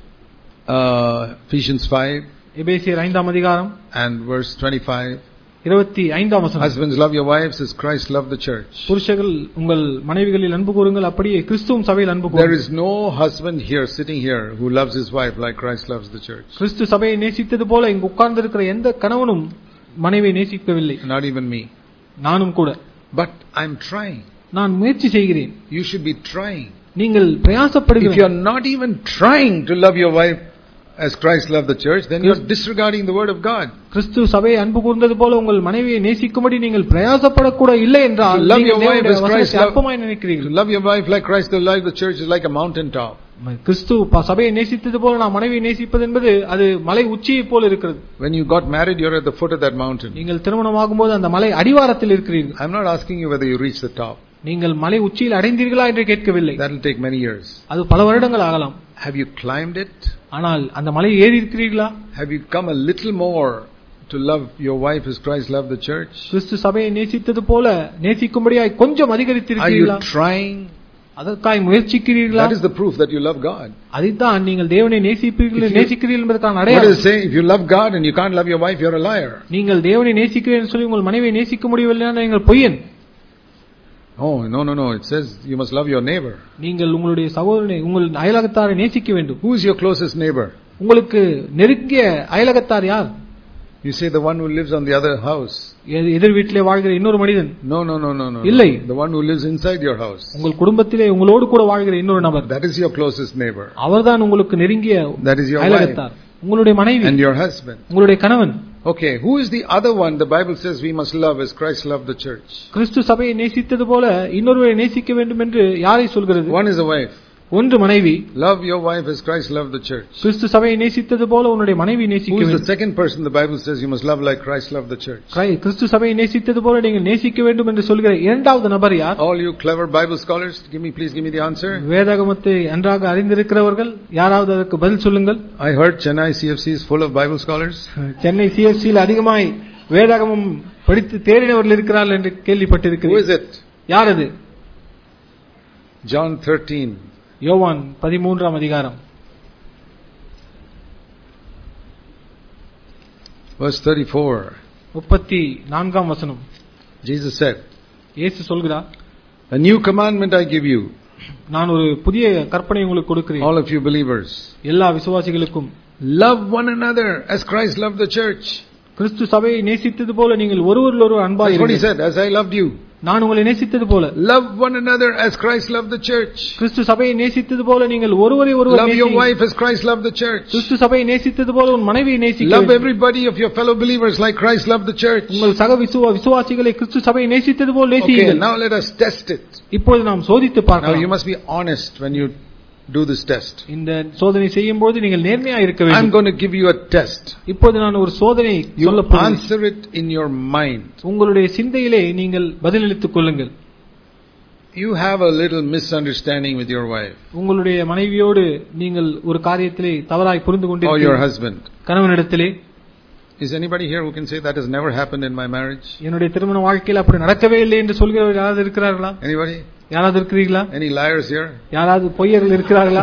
Uh, Ephesians five.
எபேசியர் ஐந்தாம் அதிகாரம்
and verse twenty-five.
இருபத்தி ஐந்தாம் வசனம்.
Husbands, love your wives as Christ loved the church.
புருஷர்கள் உங்கள் மனைவிகளில் அன்பு கூறுங்கள், அப்படியே கிறிஸ்துவும் சபையில் அன்பு கூறுங்கள்.
There is no husband here sitting here who loves his wife like Christ loves the church.
கிறிஸ்து சபையை நேசித்தது போல இங்கு உட்கார்ந்து இருக்கிற எந்த கணவனும் மனைவியை நேசிக்கவில்லை.
Not even me.
நானும் கூட.
But I'm trying.
நான் முயற்சி செய்கிறேன்.
You should be trying.
நீங்கள் பிரயாசப்படுகிறீர்கள்.
If you are not even trying to love your wife as Christ loved the church, then you are disregarding the word of God.
கிறிஸ்து சபையை அன்பு கூர்ந்தது போல உங்கள் மனைவியை நேசிக்கும்படி நீங்கள் பிரயாசப்படக்கூட இல்லை என்றால்
love your wife as Christ
அற்பமாய் நினைக்கிறீர்கள்.
Love your wife like Christ loved the church is like a mountain top.
கிறிஸ்து சபையை நேசித்தது போல நான் மனைவியை நேசிப்பது என்பது அது மலை உச்சியை போல இருக்கிறது.
When you got married, you're at the foot of that mountain.
நீங்கள் திருமணமாகும்போது அந்த மலை அடிவாரத்தில் இருக்கிறீர்கள்.
I'm not asking you whether you reach the top.
நீங்கள் மலை உச்சியில் அடைந்தீர்களா என்று கேட்கவில்லை.
That will take many years.
அது பல வருடங்கள் ஆகலாம்.
Have you climbed it?
ஆனால் அந்த மலை ஏறி இருக்கிறீர்களா?
Have you come a little more to love your wife as Christ loved the church?
கிறிஸ்து சபையை நேசித்தது போல நேசிக்கும்படியாய் கொஞ்சம் அதிகரித்திருக்கிறீர்களா?
Are you trying?
அதற்காக முயற்சிக்கிறீர்களா?
That is the proof that you love God.
அதுதான் நீங்கள் தேவனை நேசிப்பீர்கள் நேசிக்கிறீர்கள் என்பதற்கான அடையாளம்.
What does it say? If you love God and you can't love your wife, you're a liar.
நீங்கள் தேவனை நேசிக்கிறீர்கள் என்று சொல்லி உங்கள் மனைவியை நேசிக்க முடியவில்லை என்றால் நீங்கள் பொய்யன்.
Oh, no, no, no. It says you must love your neighbor.
நீங்கள் உங்களுடைய சகோதரனை உங்கள் அயலகத்தாரை நேசிக்க வேண்டும்.
Who is your closest neighbor?
உங்களுக்கு நெருங்கிய அயலகத்தார் யார்?
You say the one who lives on the other house.
எதிர் வீட்டிலே வாழ்கிற இன்னொரு மனிதன்.
No, no, no, no, no.
இல்லை.
The one who lives inside your house.
உங்கள் குடும்பத்திலே உங்களோடு கூட வாழ்கிற இன்னொரு நபர்.
That is your closest neighbor.
அவர்தான் உங்களுக்கு நெருங்கிய
That is your
அயலகத்தார். உங்களுடைய மனைவி
and your husband.
உங்களுடைய கணவன்.
Okay, who is the other one the Bible says we must love as Christ loved the church?
கிறிஸ்து சபையை நேசித்தது போல இன்னொருவரை நேசிக்க வேண்டும் என்று யாரை சொல்கிறது?
One is a wife.
ஒன்று மனைவி.
Love your wife as Christ loved the church.
கிறிஸ்து சபையை நேசித்தது போல உன்னுடைய மனைவி நேசிக்க வேண்டும்.
Who is the second person the Bible says you must love like Christ loved the church?
கிறிஸ்து சபையை நேசித்தது போல நீங்கள் நேசிக்க வேண்டும் என்று சொல்கிற இரண்டாவது நபர் யார்?
All you clever Bible scholars, give me please give me the answer.
வேதாகமத்தை நன்றாக அறிந்திருக்கிறவர்கள் யாராவது அதற்கு பதில் சொல்லுங்கள்.
I heard Chennai C F C is full of Bible scholars.
Chennai C F C யில் அதிகமாய் வேதாகமம் படித்து தேறினவர்கள் இருக்கிறார்கள் என்று கேள்விப்பட்டிருக்கிறேன்.
Who is it?
யார் அது?
John thirteen.
யோவான் பதிமூன்றாம் அதிகாரம்
verse thirty-four.
முப்பத்தி நான்காம் வசனம்.
Jesus said,
இயேசு சொல்கிறார்,
a new commandment I give you.
நான் ஒரு புதிய கற்பனை உங்களுக்கு கொடுக்கிறேன்.
All of you believers.
எல்லா விசுவாசிகளுக்கும்.
Love one another as Christ loved the church.
கிறிஸ்து சபையை நேசித்தது போல நீங்கள் ஒருவரிலொருவர் அன்பாய் இருங்கள்.
That's what he said, as I loved you.
நான் உங்களை நேசித்தது போல.
Love one another as Christ loved the church.
கிறிஸ்து சபையை நேசித்தது போல நீங்கள் ஒருவரை ஒருவர்
நேசியுங்கள். Love your
நேசியுங்கள்.
wife as Christ loved the church.
கிறிஸ்து சபையை நேசித்தது போல உன் மனைவியை நேசிக்க
Love
வேண்டும்.
everybody of your fellow believers like Christ loved the church.
உங்கள் சக விசுவா விசுவாசிகளை கிறிஸ்து சபையை நேசித்தது போல நேசியுங்கள்.
Okay, now let us test it.
இப்போது நாம் சோதித்து
Now
பார்க்கலாம்.
you must be honest when you do this test.
இந்த சோதனை செய்யும்போது நீங்கள் நேர்மையாக இருக்க வேண்டும்.
I'm going to give you a test.
இப்போது நான் ஒரு சோதனை
You
சொல்ல போகிறேன்.
answer it in your mind.
உங்களுடைய சிந்தையிலே நீங்கள் பதிலளித்துக் கொள்ளுங்கள்.
You have a little misunderstanding with your wife.
உங்களுடைய மனைவியோடு நீங்கள் ஒரு காரியத்திலே தவறாய் புரிந்து
Or your
கொண்டிருக்கிறீர்கள்.
husband.
கணவனிடத்திலே.
Is anybody here who can say that has never happened in my marriage?
என்னுடைய திருமண வாழ்க்கையில் அப்படி நடக்கவே இல்லை என்று சொல்கிறவர் யாராவது இருக்கிறார்களா?
Anybody?
யாராவது இருக்கிறீர்களா?
Any liars here?
யாராவது பொய்யர்கள் இருக்கிறார்களா?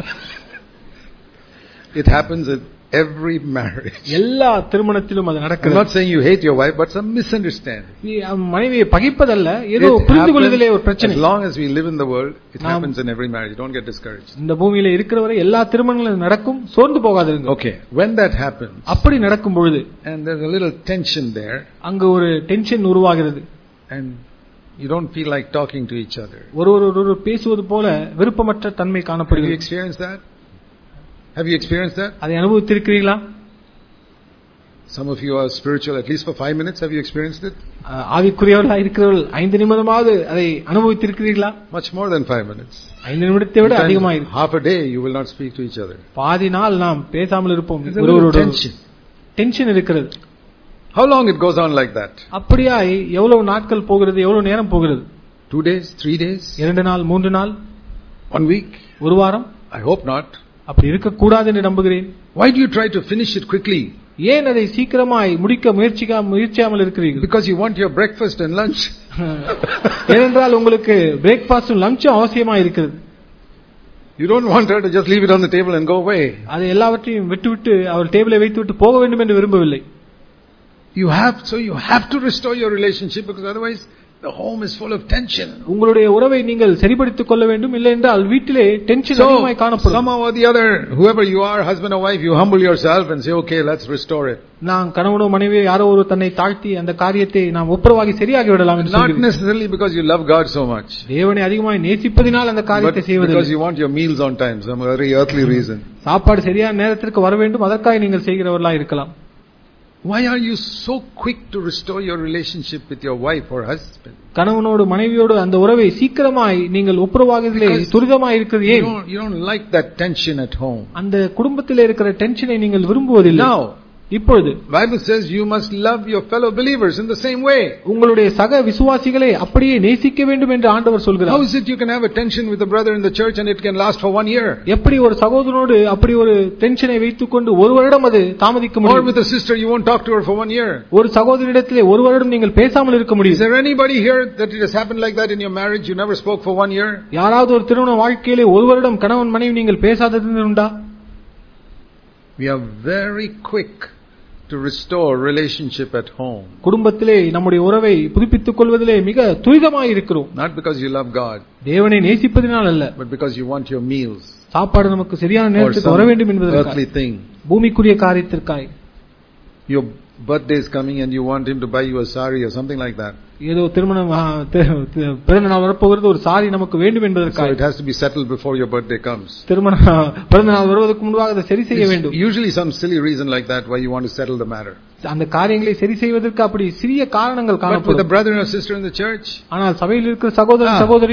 It happens in every marriage.
எல்லா திருமணத்திலும் அது
I'm
நடக்கிறது.
not saying you hate your wife, but some misunderstanding.
நீ மனைவியை பகைப்பதல்ல, ஏதோ
It
புரிந்து
happens
கொள்வதிலே ஒரு பிரச்சனை.
as long as we live in the world, it
நாம்
happens in every marriage. Don't get discouraged.
இந்த பூமியில இருக்கிறவரை எல்லா திருமணங்களும் நடக்கும், சோர்ந்து போகாதிருங்க.
Okay, when that happens,
அப்படி நடக்கும் பொழுது
and there's a little tension there,
அங்கு ஒரு டென்ஷன் உருவாகிறது.
and you don't feel like talking to each other.
ஒருவர் ஒருவர் பேசுவது போல விருப்பமற்ற தன்மை
Have you
காணப்படுகிறது.
experienced that? Have you experienced that?
அதை அனுபவித்திருக்கிறீர்களா?
Some of you are spiritual at least for five minutes. Have you experienced it?
ஆவிக்குரியவர்களாக இருக்கிறவர்கள் ஐந்து நிமிடமாவது அதை அனுபவித்திருக்கிறீர்களா?
Much more than five minutes.
ஐந்து நிமிடத்தை விட அதிகமாக.
Half a day you will not speak to each other.
பாதி நாள் நாம் பேசாமல் இருப்போம்.
ஒருவரோடு
டென்ஷன் இருக்கிறது.
How long it goes on like that?
அப்படியே எவ்வளவு நாட்கள் போகிறது, எவ்வளவு நேரம் போகிறது?
Two days, three days,
இரண்டு நாள், மூன்று நாள்,
one week,
ஒரு வாரம்?
I hope not.
அப்படி இருக்க கூடாது என்று நம்புகிறேன்.
Why do you try to finish it quickly?
ஏன் அதை சீக்கிரமாய் முடிக்க முயற்சிக்க முயற்சியாமல் இருக்கிறீர்கள்?
Because you want your breakfast and lunch.
ஏனென்றால் உங்களுக்கு பிரேக்ஃபாஸ்டும் லஞ்சும் அவசியமா இருக்கிறது.
You don't want her to just leave it on the table and go away.
அதை எல்லாவற்றையும் விட்டுவிட்டு அவர் டேபிளை வைத்துவிட்டு போக வேண்டும் என்று விரும்பவில்லை.
You have so you have to restore your relationship because otherwise the home is full of tension.
உங்களுடைய உறவை நீங்கள் சரிப்படுத்திக் கொள்ள வேண்டும், இல்லை என்றால் வீட்டிலே டென்ஷன் அதிகமாய் காணப்படும்.
Somehow or the other, whoever you are, husband or wife, you humble yourself and say, okay, let's restore it.
நான் கணவனோ மனைவியோ யாரோ ஒரு தன்னை தாழ்த்தி அந்த காரியத்தை நாம் ஒப்புரவாகி சரியாகி விடலாம் என்று
Not
சொல்கிறேன்.
necessarily because you love God so much.
தேவனை அதிகமாய் நேசிப்பதினால் அந்த காரியத்தை செய்வதில்லை.
Because you want your meals on time, some very earthly reason.
சாப்பாடு சரியான நேரத்திற்கு வர வேண்டும், அதற்காக நீங்கள் செய்கிறவர்களா இருக்கலாம்.
Why are you so quick to restore your relationship with your wife or husband?
கணவனோடு மனைவியோடு அந்த உறவை சீக்கிரமாய் நீங்கள் ஒப்புரவாகுவதிலே துரிதமாய் இருக்கிறது ஏன்?
You don't like that tension at home.
அந்த குடும்பத்திலே இருக்கிற டென்ஷனை நீங்கள் விரும்புவதில்லை.
Now,
இப்பொழுது
Bible says you must love your fellow believers in the same way.
உங்களுடைய சக விசுவாசிகளை அப்படியே நேசிக்க வேண்டும் என்று ஆண்டவர் சொல்கிறார்.
How is it you can have a tension with a brother in the church and it can last for one year?
எப்படி ஒரு சகோதரனோடு அப்படி ஒரு டென்ஷனை வைத்துக்கொண்டு ஒரு வருடம் அது தாமதிக்க
Or
முடியும்?
with a sister you won't talk to her for one year?
ஒரு சகோதரிடத்திலே ஒரு வருடம் நீங்கள் பேசாமல் இருக்க
Is
முடியும்.
there anybody here that it has happened like that in your marriage? You never spoke for one year?
யாராவது ஒரு திருமண வாழ்க்கையிலே ஒரு வருடம் கணவன் மனைவி நீங்கள் பேசாதது உண்டா?
We are very quick to restore relationship at home.
குடும்பத்திலே நம்முடைய உறவை புதுப்பித்துக் கொள்வதிலே மிக துரிதமாய் இருக்கிறோம்.
Not because you love God,
தேவனை நேசிப்பதினால் அல்ல,
but because you want your meals
சாப்பாடு நமக்கு சரியான
or
நேரத்துக்கு
some
வர வேண்டும் என்பதற்காக,
earthly thing.
பூமிக்குரிய காரியத்திற்காக.
Your birthday is coming and you want him to buy you a sari or something like that.
ஏதோ திருமணம் பிறந்த நாள் வரப்போகிறது, ஒரு சாரி நமக்கு வேண்டும்
So
என்பதற்காக.
it has to be settled before your birthday comes.
திருமண பிறந்த நாள் வருவதற்கு முன்பாக அதை சரி செய்ய வேண்டும்.
Usually some silly reason like that why you want to settle the matter.
அந்த காரியங்களை சரி செய்வதற்கு அப்படி சிறிய காரணங்கள்
But with a
காணப்படும்.
brother or sister in the church,
ஆனால் சபையில் இருக்கிற சகோதரன் சகோதரி,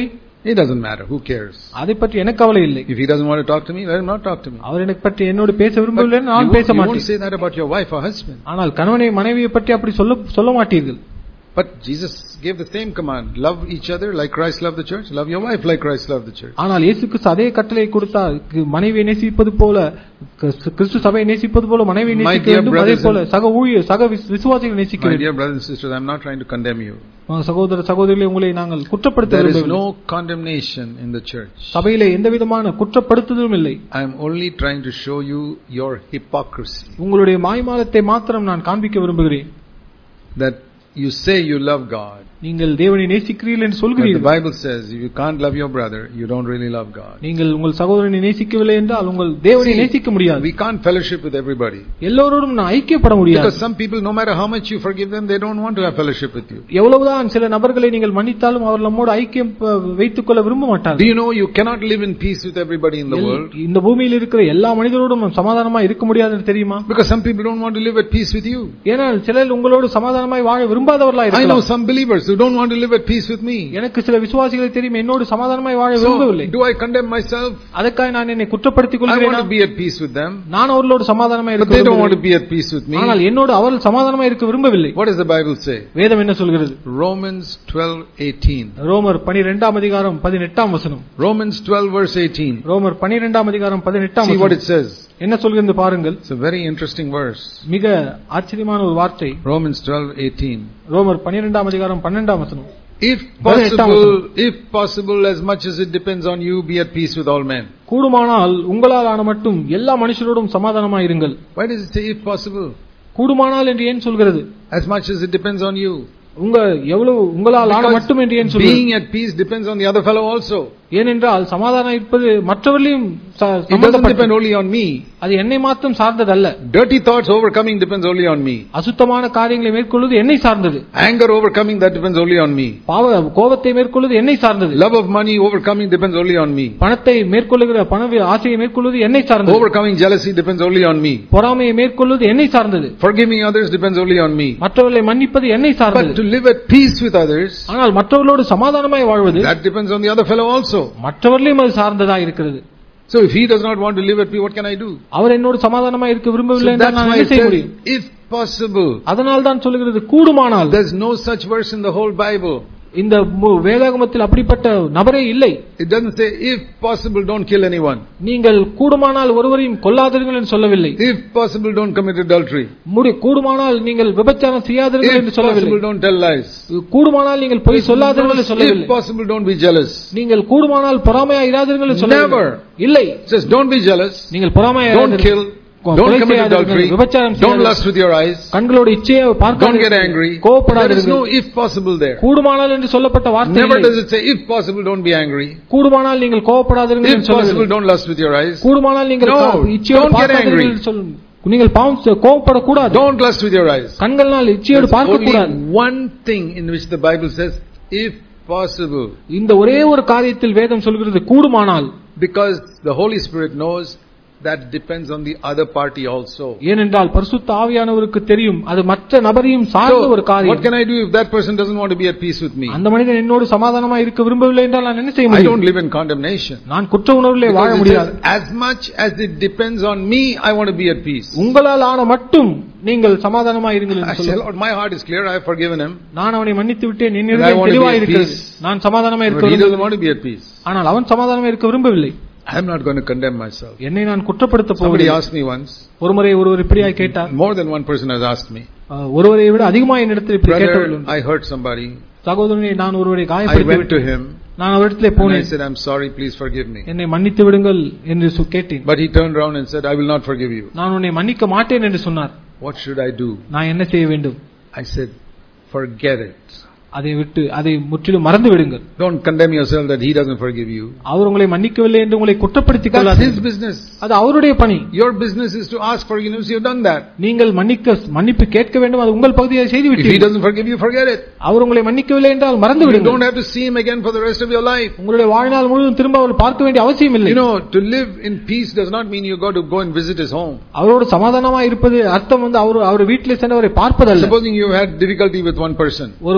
It doesn't matter. Who cares?
அதை பற்றி எனக்கு கவலை இல்லை.
If he doesn't want to talk to me, let him not talk to me.
அவர் எனக்கு பற்றி என்னோடு பேச விரும்பவில்லை, நான் பேச மாட்டேன்.
You won't say that about your wife or husband.
ஆனால் கணவனை மனைவியை பற்றி அப்படி சொல்ல சொல்ல மாட்டீர்கள்.
But Jesus gave the same command: love each other like Christ loved the church. Love your wife like Christ loved the church.
ஆனால் இயேசுக்கு அதே கட்டளையை கொடுத்தார். மனைவியை நேசிப்பது போல கிறிஸ்து சபையை நேசிப்பது போல மனைவியை நேசிக்க வேண்டும். அதே போல சக ஊழியர் சக விசுவாசிகளை நேசிக்க வேண்டும்.
My dear brothers and sisters, I am not trying to condemn you.
சகோதர சகோதரிகளே, உங்களை நாங்கள் குற்றப்படுத்த விரும்பவில்லை.
There is no condemnation in the church.
சபையிலே எந்தவிதமான குற்றப்படுத்துதலும் இல்லை.
I am only trying to show you your hypocrisy.
உங்களுடைய மாய்மாலத்தை மாத்திரம் நான் காண்பிக்க விரும்புகிறேன்.
That you say you love God.
நீங்கள் தேவனை நேசிக்கிறீர்கள் என்று சொல்கிறீர்கள்.
The Bible says if you can't love your brother, you don't really love God.
நீங்கள் உங்கள் சகோதரனை நேசிக்கவில்லை என்றால் உங்கள் தேவனை நேசிக்க முடியாது.
We can't fellowship with everybody.
எல்லோரோடும் நான் ஐக்கியப்பட முடியாது.
Because some people, no matter how much you forgive them, they don't want to have fellowship with you.
எவ்வளவுதான் சில நபர்களை நீங்கள் மன்னித்தாலும் அவர்கள் நம்மோடு ஐக்கியம் வைத்துக் கொள்ள விரும்ப மாட்டார்கள்.
Do you know you cannot live in peace with everybody in the world?
இந்த பூமியில் இருக்கிற எல்லா மனிதரோடும் சமாதானமாய் இருக்க முடியாது என்று தெரியுமா?
Because some people don't want to live at peace with you.
ஏனால் சிலர் உங்களோடு சமாதானமாய் வாழ விரும்பாதவர்களாய்
இருக்கலாம். I know some believers who don't want to live at peace with me.
எனக்கு சில விசுவாசிகளை தெரியும் என்னோடு சமாதானமாய் வாழ விரும்பவில்லை.
Do I condemn myself?
அதற்காக நான் என்னை குற்றப்படுத்திக் கொள்கிறேனா?
I want to be at peace with them.
நான் அவர்களோடு சமாதானமாய் இருக்க
விரும்புகிறேன். But they don't want to be at peace with me.
ஆனால் என்னோடு அவர்கள் சமாதானமாய் இருக்க விரும்பவில்லை.
What does the Bible say?
வேதம் என்ன சொல்கிறது?
Romans twelve eighteen.
ரோமர் பன்னிரண்டாம் அதிகாரம் பதினெட்டாம் வசனம்.
Romans twelve verse eighteen.
ரோமர் பன்னிரண்டாம் அதிகாரம் பதினெட்டாம் வசனம்.
See what it says.
என்ன சொல்கிறது பாருங்கள்.
It's a very interesting verse.
மிக ஆச்சரியமான ஒரு வார்த்தை.
Romans twelve eighteen.
ரோமர் பன்னிரண்டாம் அதிகாரம் பன்னிரண்டாம் வசனம்.
If possible, if possible, as much as it depends on you, be at peace with all men.
கூடுமானால் உங்களால் ஆன மட்டும் எல்லா மனுஷரோடும் சமாதானமாய் இருங்கள்.
Why does it say if possible?
கூடுமானால் என்று ஏன் சொல்கிறது?
As much as it depends on you.
உங்க எவ்வளவு உங்களால் ஆன மட்டும் என்று ஏன் சொல்கிறது?
Being at peace depends on the other fellow also.
ஏனென்றால் சமாதானம் இருப்பது மற்றவர்களையும்
It doesn't depend only on me.
அது என்னை மாத்திரம் சார்ந்ததல்ல.
Dirty thoughts overcoming depends only on me.
அசுத்தமான காரியங்களை மேற்கொள்வது என்னை சார்ந்தது.
Anger overcoming, that depends only on me.
பாவ கோபத்தை மேற்கொள்வது என்னை சார்ந்தது.
Love of money overcoming depends only on me.
பணத்தை மேற்கொள்ளுகிற பண ஆசையை மேற்கொள்வது என்னை சார்ந்தது.
Overcoming jealousy depends only on me.
பொறாமையை மேற்கொள்வது என்னை சார்ந்தது.
Forgiving others depends only on me.
மற்றவர்களை மன்னிப்பது என்னை சார்ந்தது.
But to live at peace with others,
ஆனால் மற்றவர்களோடு சமாதானமாய் வாழ்வது,
that depends on the other fellow also.
மற்றவர்களையும் அது சார்ந்ததா இருக்கிறது.
So if he does not want to live at peace, what can I do?
அவர் என்னோடு சமாதானமாய் இருக்க விரும்பவில்லை என்றால் நான் என்ன செய்ய முடியும்?
If possible.
அதனால் தான் சொல்கிறது கூடுமானால்.
There's no such verse in the whole Bible.
இந்த வேதாகமத்தில் அப்படிப்பட்ட நபரே இல்லை.
It doesn't say if possible don't kill anyone.
நீங்கள் கூடுமானால் ஒருவரையும் கொல்லாதீர்கள் என்று சொல்லவில்லை.
If possible don't commit adultery.
முடி கூடுமானால் நீங்கள் விபச்சாரம் செய்யாதீர்கள் என்று சொல்லவில்லை.
If possible don't tell lies.
கூடுமானால் நீங்கள் பொய் சொல்லாதீர்கள் என்று சொல்லவில்லை.
If possible don't be jealous.
நீங்கள் கூடுமானால் பொறாமையா இராதீர்கள் என்று சொல்லவில்லை.
Never.
இல்லை.
It says don't be jealous.
நீங்கள் பொறாமையா
don't kill. Don't commit adultery. Don't lust with your eyes.
கண்களோடு இச்சையை பார்க்காதீர்கள்.
Don't get angry.
கோபப்படாதீர்கள்.
There is no if possible there.
கூடுமானால் என்று சொல்லப்பட்ட வார்த்தை இல்லை.
Never does it say if possible don't be angry.
கூடுமானால் நீங்கள் கோபப்படாதீர்கள் என்று சொல்லவில்லை.
If possible don't lust with your eyes.
கூடுமானால் நீங்கள் இச்சையோடு பார்க்காதீர்கள் என்று சொல்லும். நீங்கள் பாவம் கோபப்பட கூடாது.
Don't lust with your eyes.
கண்களால் இச்சையோடு பார்க்க கூடாது.
One thing in which the Bible says if possible.
இந்த ஒரே ஒரு காரியத்தில் வேதம் சொல்கிறது கூடுமானால்.
Because the Holy Spirit knows that depends on the other party also.
ஏனென்றால் பரிசுத்த ஆவியானவருக்கு தெரியும் அது மற்ற நபரையும் சார்ந்த ஒரு காரியம்.
What can I do if that person doesn't want to be at peace with me?
அந்த மனிதன் என்னோடு சமாதானமாய் இருக்க விரும்பவில்லை என்றால் நான் என்ன செய்ய முடியும்?
I don't live in condemnation.
நான் குற்ற உணர்விலே வாழ முடியாது.
As much as it depends on me, I want to be at peace.
உங்களால் ஆன மட்டும் நீங்கள் சமாதானமாய் இருங்கள் என்று சொல்லுங்கள்.
My heart is clear. I have forgiven him.
நான் அவனை மன்னித்து விட்டேன். என் இதயம் தெளிவாய் இருக்கிறது. நான் சமாதானமாய் இருக்க
விரும்புகிறேன். He doesn't want to be at peace.
ஆனால் அவன் சமாதானமாய் இருக்க விரும்பவில்லை.
I am not going to condemn myself.
என்னை நான் குற்றப்படுத்த போவதில்லை.
Somebody asked me once.
ஒருமுறை ஒருவர் இப்படியாய் கேட்டார்.
More than one person has asked me.
ஒருவரை விட அதிகமாக என்னிடத்தில் இப்படி கேட்டவர்கள்.
I hurt somebody.
சகோதரனே நான் ஒருவரை காயப்படுத்தி விட்டேன்.
I went to him.
நான் அவரிடத்திலே போனேன்.
I said I'm sorry, please forgive me.
என்னை மன்னித்து விடுங்கள் என்று கேட்டேன்.
But he turned around and said I will not forgive you.
நான் உன்னை மன்னிக்க மாட்டேன் என்று சொன்னார்.
What should I do?
நான் என்ன செய்ய வேண்டும்?
I said forget it.
அதை விட்டு அதை முற்றிலும் மறந்து விடுங்கள்.
Don't condemn yourself that he doesn't forgive you.
அவர் உங்களை மன்னிக்கவில்லை என்று உங்களை குற்றப்படுத்திக் கொள்ளாதீர்கள்.
That's his business.
அது அவருடைய பணி.
Your business is to ask forgiveness. You have done that.
நீங்கள் மன்னிக்க மன்னிப்பு கேட்க வேண்டும். அது உங்கள் பகுதியை செய்து விட்டீர்கள்.
If he doesn't forgive you, forget it.
அவர் உங்களை மன்னிக்கவில்லை என்றால் மறந்து விடுங்கள்.
You don't have to see him again for the rest of your life.
உங்களுடைய வாழ்நாள் முழுவதும் திரும்ப அவரை பார்க்க வேண்டிய அவசியம் இல்லை.
You know, to live in peace does not mean you got to go and visit his home.
அவரோடு சமாதானமாய் இருப்பது அர்த்தம் வந்து அவர் அவர் வீட்டிலே சென்று அவரை பார்ப்பதல்ல.
Supposing you had difficulty with one person.
ஒரு மனிதனோடு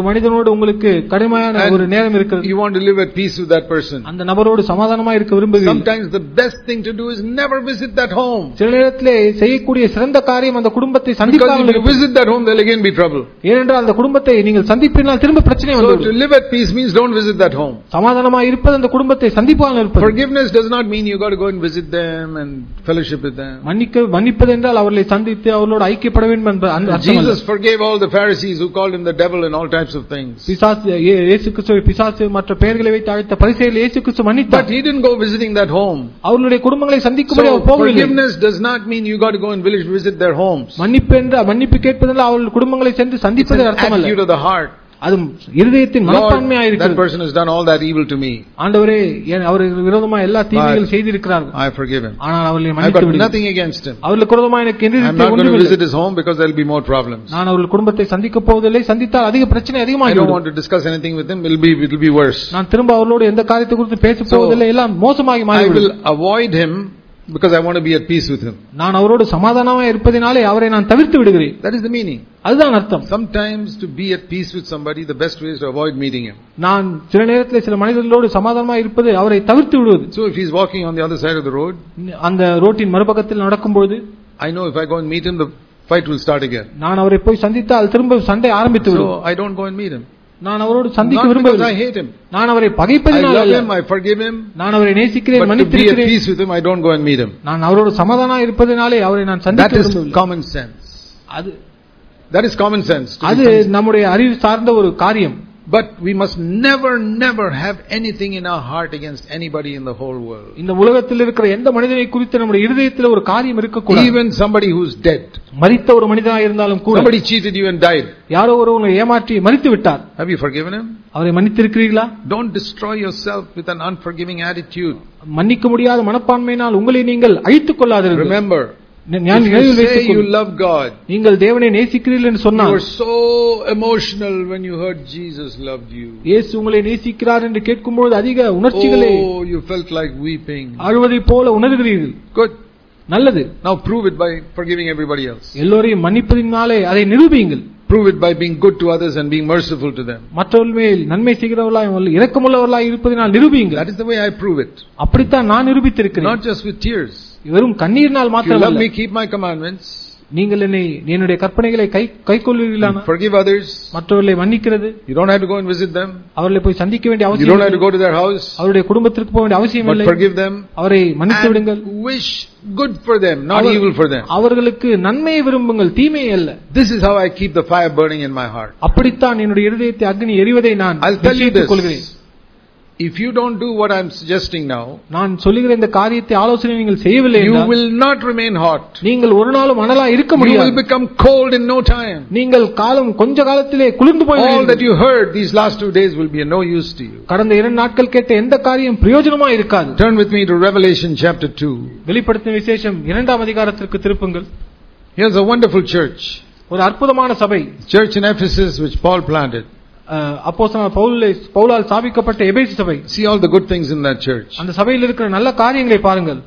நபரோடு உங்களுக்கு கடுமையான ஒரு நேரம் இருக்கிறது.
You want to live at peace with that person.
அந்த நபரோடு சமாதானமா இருக்க விரும்புகிறீர்கள்.
Sometimes the best thing to do is never visit that home.
சில நேரத்திலே செய்யக்கூடிய சிறந்த காரியம் அந்த குடும்பத்தை சந்திக்காமல்
இருப்பது. Visit that home, there'll again be trouble.
ஏனென்றால் அந்த குடும்பத்தை நீங்கள் சந்திப்பினால் திரும்ப பிரச்சனை வந்துவிடும்.
So to live at peace means don't visit that home.
சமாதானமா இருப்பது அந்த குடும்பத்தை சந்திப்பாமல் இருப்பது.
Forgiveness does not mean you got to go and visit them and fellowship with them.
மன்னிக்க மன்னிப்பது என்றால் அவர்களை சந்தித்து அவர்களோடு ஐக்கியப்பட வேண்டும் என்பது அந்த அர்த்தம்.
Jesus forgave all the Pharisees who called him the devil and all types of things.
பிசாசு இயேசு கிறிஸ்துவை பிசாசு மற்ற பெயர்களை வைத்து அழைத்த பரிசேயர்களை இயேசு கிறிஸ்து மன்னித்தார்.
But he didn't go visiting that home.
அவர்களுடைய குடும்பங்களை சந்திக்கும்படி அவர் போகவில்லை.
Forgiveness does not mean you got to go and visit their homes.
மன்னிப்பு என்ற மன்னிப்பு கேட்பதென்றால் அவர்கள் குடும்பங்களை சென்று சந்திப்பது அர்த்தமல்ல.
Attitude of the heart.
அது இருதயத்தின் மனப்பான்மையா இருக்கிறது.
That person has done all that evil to me.
ஆண்டவரே அவருக்கு விரோதமாக எல்லா தீமைகள் செய்திருக்கிறார்கள்.
I forgive him.
ஆனால் அவர்களை மன்னித்து விடுகிறேன்.
I got nothing against him.
அவர்களுக்கு விரோதமாக எனக்கு எந்த
I'm not going to visit his home because there will be more problems.
நான் அவர்கள் குடும்பத்தை சந்திக்க போவதில்லை. சந்தித்தால் அதிக பிரச்சனை அதிகமாகிவிடும்.
I don't want to discuss anything with him. It will be it will be worse.
நான் திரும்ப அவர்களோடு எந்த காரியத்தை குறித்து பேச போவதில்லை. எல்லாம் மோசமாகி மாறிவிடும்.
I will avoid him because I want to be at peace with him.
நான் அவரோடு சமாதானமா இருப்பதினாலே அவரை நான் தவிர்த்து விடுகிறேன்.
That is the meaning.
அதுதான் அர்த்தம்.
Sometimes to be at peace with somebody, the best way is to avoid meeting him.
நான் சில நேரத்தில் சில மனிதர்களோடு சமாதானமா இருப்பது அவரை தவிர்த்து விடுவது.
So if he is walking on the other side of the road,
அந்த ரோட்டின் மறுபக்கத்தில் நடக்கும்போது,
I know if I go and meet him, the fight will start again.
நான் அவரை போய் சந்தித்தால் திரும்ப சண்டை ஆரம்பித்து விடும்.
So I don't go and meet him.
நான் அவரோடு சந்திக்க விரும்பவில்லை.
I hate him.
நான் அவரை பகைப்பதினால் அல்ல.
I love him, I forgive him.
நான் அவரை நேசிக்கிறேன், மன்னித்திருக்கிறேன்.
But to be at peace with him, I don't go and meet him.
நான் அவரோடு சமாதானமா இருப்பதினாலே அவரை நான் சந்திக்க விரும்பவில்லை.
That is common sense.
அது
That is common sense.
அது நம்முடைய அறிவு சார்ந்த ஒரு காரியம்.
But we must never never have anything in our heart against anybody in the whole world.
இந்த உலகத்தில் இருக்கிற எந்த மனிதனை குறித்து நம்முடைய இதயத்தில் ஒரு காரியம் இருக்க கூடாது.
Even somebody who is dead.
மரித்த ஒரு மனிதனாக இருந்தாலும் கூட.
Somebody cheated you and died.
யாரோ ஒருவர் உங்களை ஏமாற்றி மரித்து விட்டார்.
Have you forgiven him?
அவரை மன்னித்திருக்கிறீர்களா?
Don't destroy yourself with an unforgiving attitude.
மன்னிக்க முடியாத மனப்பான்மையினால் உங்களை நீங்கள் அழித்துக் கொள்ளாதீர்கள்.
Remember,
ஞான் நினைவில் வைத்துக்
say you love God.
நீங்கள் தேவனை நேசிக்கிறீர்கள் என்று சொன்னால்,
you were so emotional when you heard Jesus loved you.
இயேசு உங்களை நேசிக்கிறார் என்று கேட்கும்போது அதிக உணர்ச்சிகளே,
oh you felt like weeping.
அழுவதை போல உணர்கிறீர்கள்.
Good.
நல்லது.
Now prove it by forgiving everybody else.
எல்லோரையும் மன்னிப்பதினாலே அதை நிரூபியுங்கள்.
Prove it by being good to others and being merciful to them.
மற்றவர்கள் மேல் நன்மை செய்கிறவர்களாய் இரக்கமுள்ளவர்களாய் இருப்பதினால் நிரூபியுங்கள்.
That is the way I prove it.
அப்படித்தான் நான் நிரூபித்திருக்கிறேன்.
Not just with tears.
வெறும் கண்ணீரினால் மாத்திரமல்ல.
If you love me, keep my commandments.
நீங்கள் என்னை என்னுடைய கற்பனைகளை கை கைக்கொள்வீர்களா?
Forgive others.
மற்றவர்களை மன்னிக்கிறது.
You don't have to go and visit them.
அவர்களை போய் சந்திக்க வேண்டிய அவசியம்
இல்லை. You don't have to go to their house.
அவருடைய குடும்பத்திற்கு போக வேண்டிய அவசியம் இல்லை.
But forgive them.
அவரை மன்னித்து விடுங்கள்.
Wish good for them, not evil for them.
அவர்களுக்கு நன்மையை விரும்புங்கள், தீமையை அல்ல.
This is how I keep the fire burning in my heart.
அப்படித்தான் என்னுடைய இருதயத்தை அக்னி எரிவதை நான் நிச்சயித்துக் கொள்கிறேன்.
If you don't do what I am suggesting now,
நான் சொல்லுகிற இந்த காரியத்தை ஆலோசனை நீங்கள் செய்யவில்லை என்றால்,
you will not remain hot.
நீங்கள் ஒரு நாளும் அனலா இருக்க முடியாது.
You will become cold in no time.
நீங்கள் காலம் கொஞ்ச காலத்திலே குளிர்ந்து போய்விடுவீர்கள்.
All that you heard these last two days will be of no use to you.
கடந்த இரண்டு நாட்கள் கேட்ட எந்த காரியம் பிரயோஜனமா இருக்காது.
Turn with me to Revelation chapter two.
வெளிப்படுத்தின விசேஷம் இரண்டாம் அதிகாரத்திற்கு திருப்புங்கள்.
Here's a wonderful church.
ஒரு அற்புதமான சபை.
Church in Ephesus which Paul planted.
அப்போஸ்தலனான பவுலால் ஸ்தாபிக்கப்பட்ட எபேசு சபை.
See all the good things in that church.
அந்த சபையில் இருக்கிற நல்ல காரியங்களை பாருங்கள்.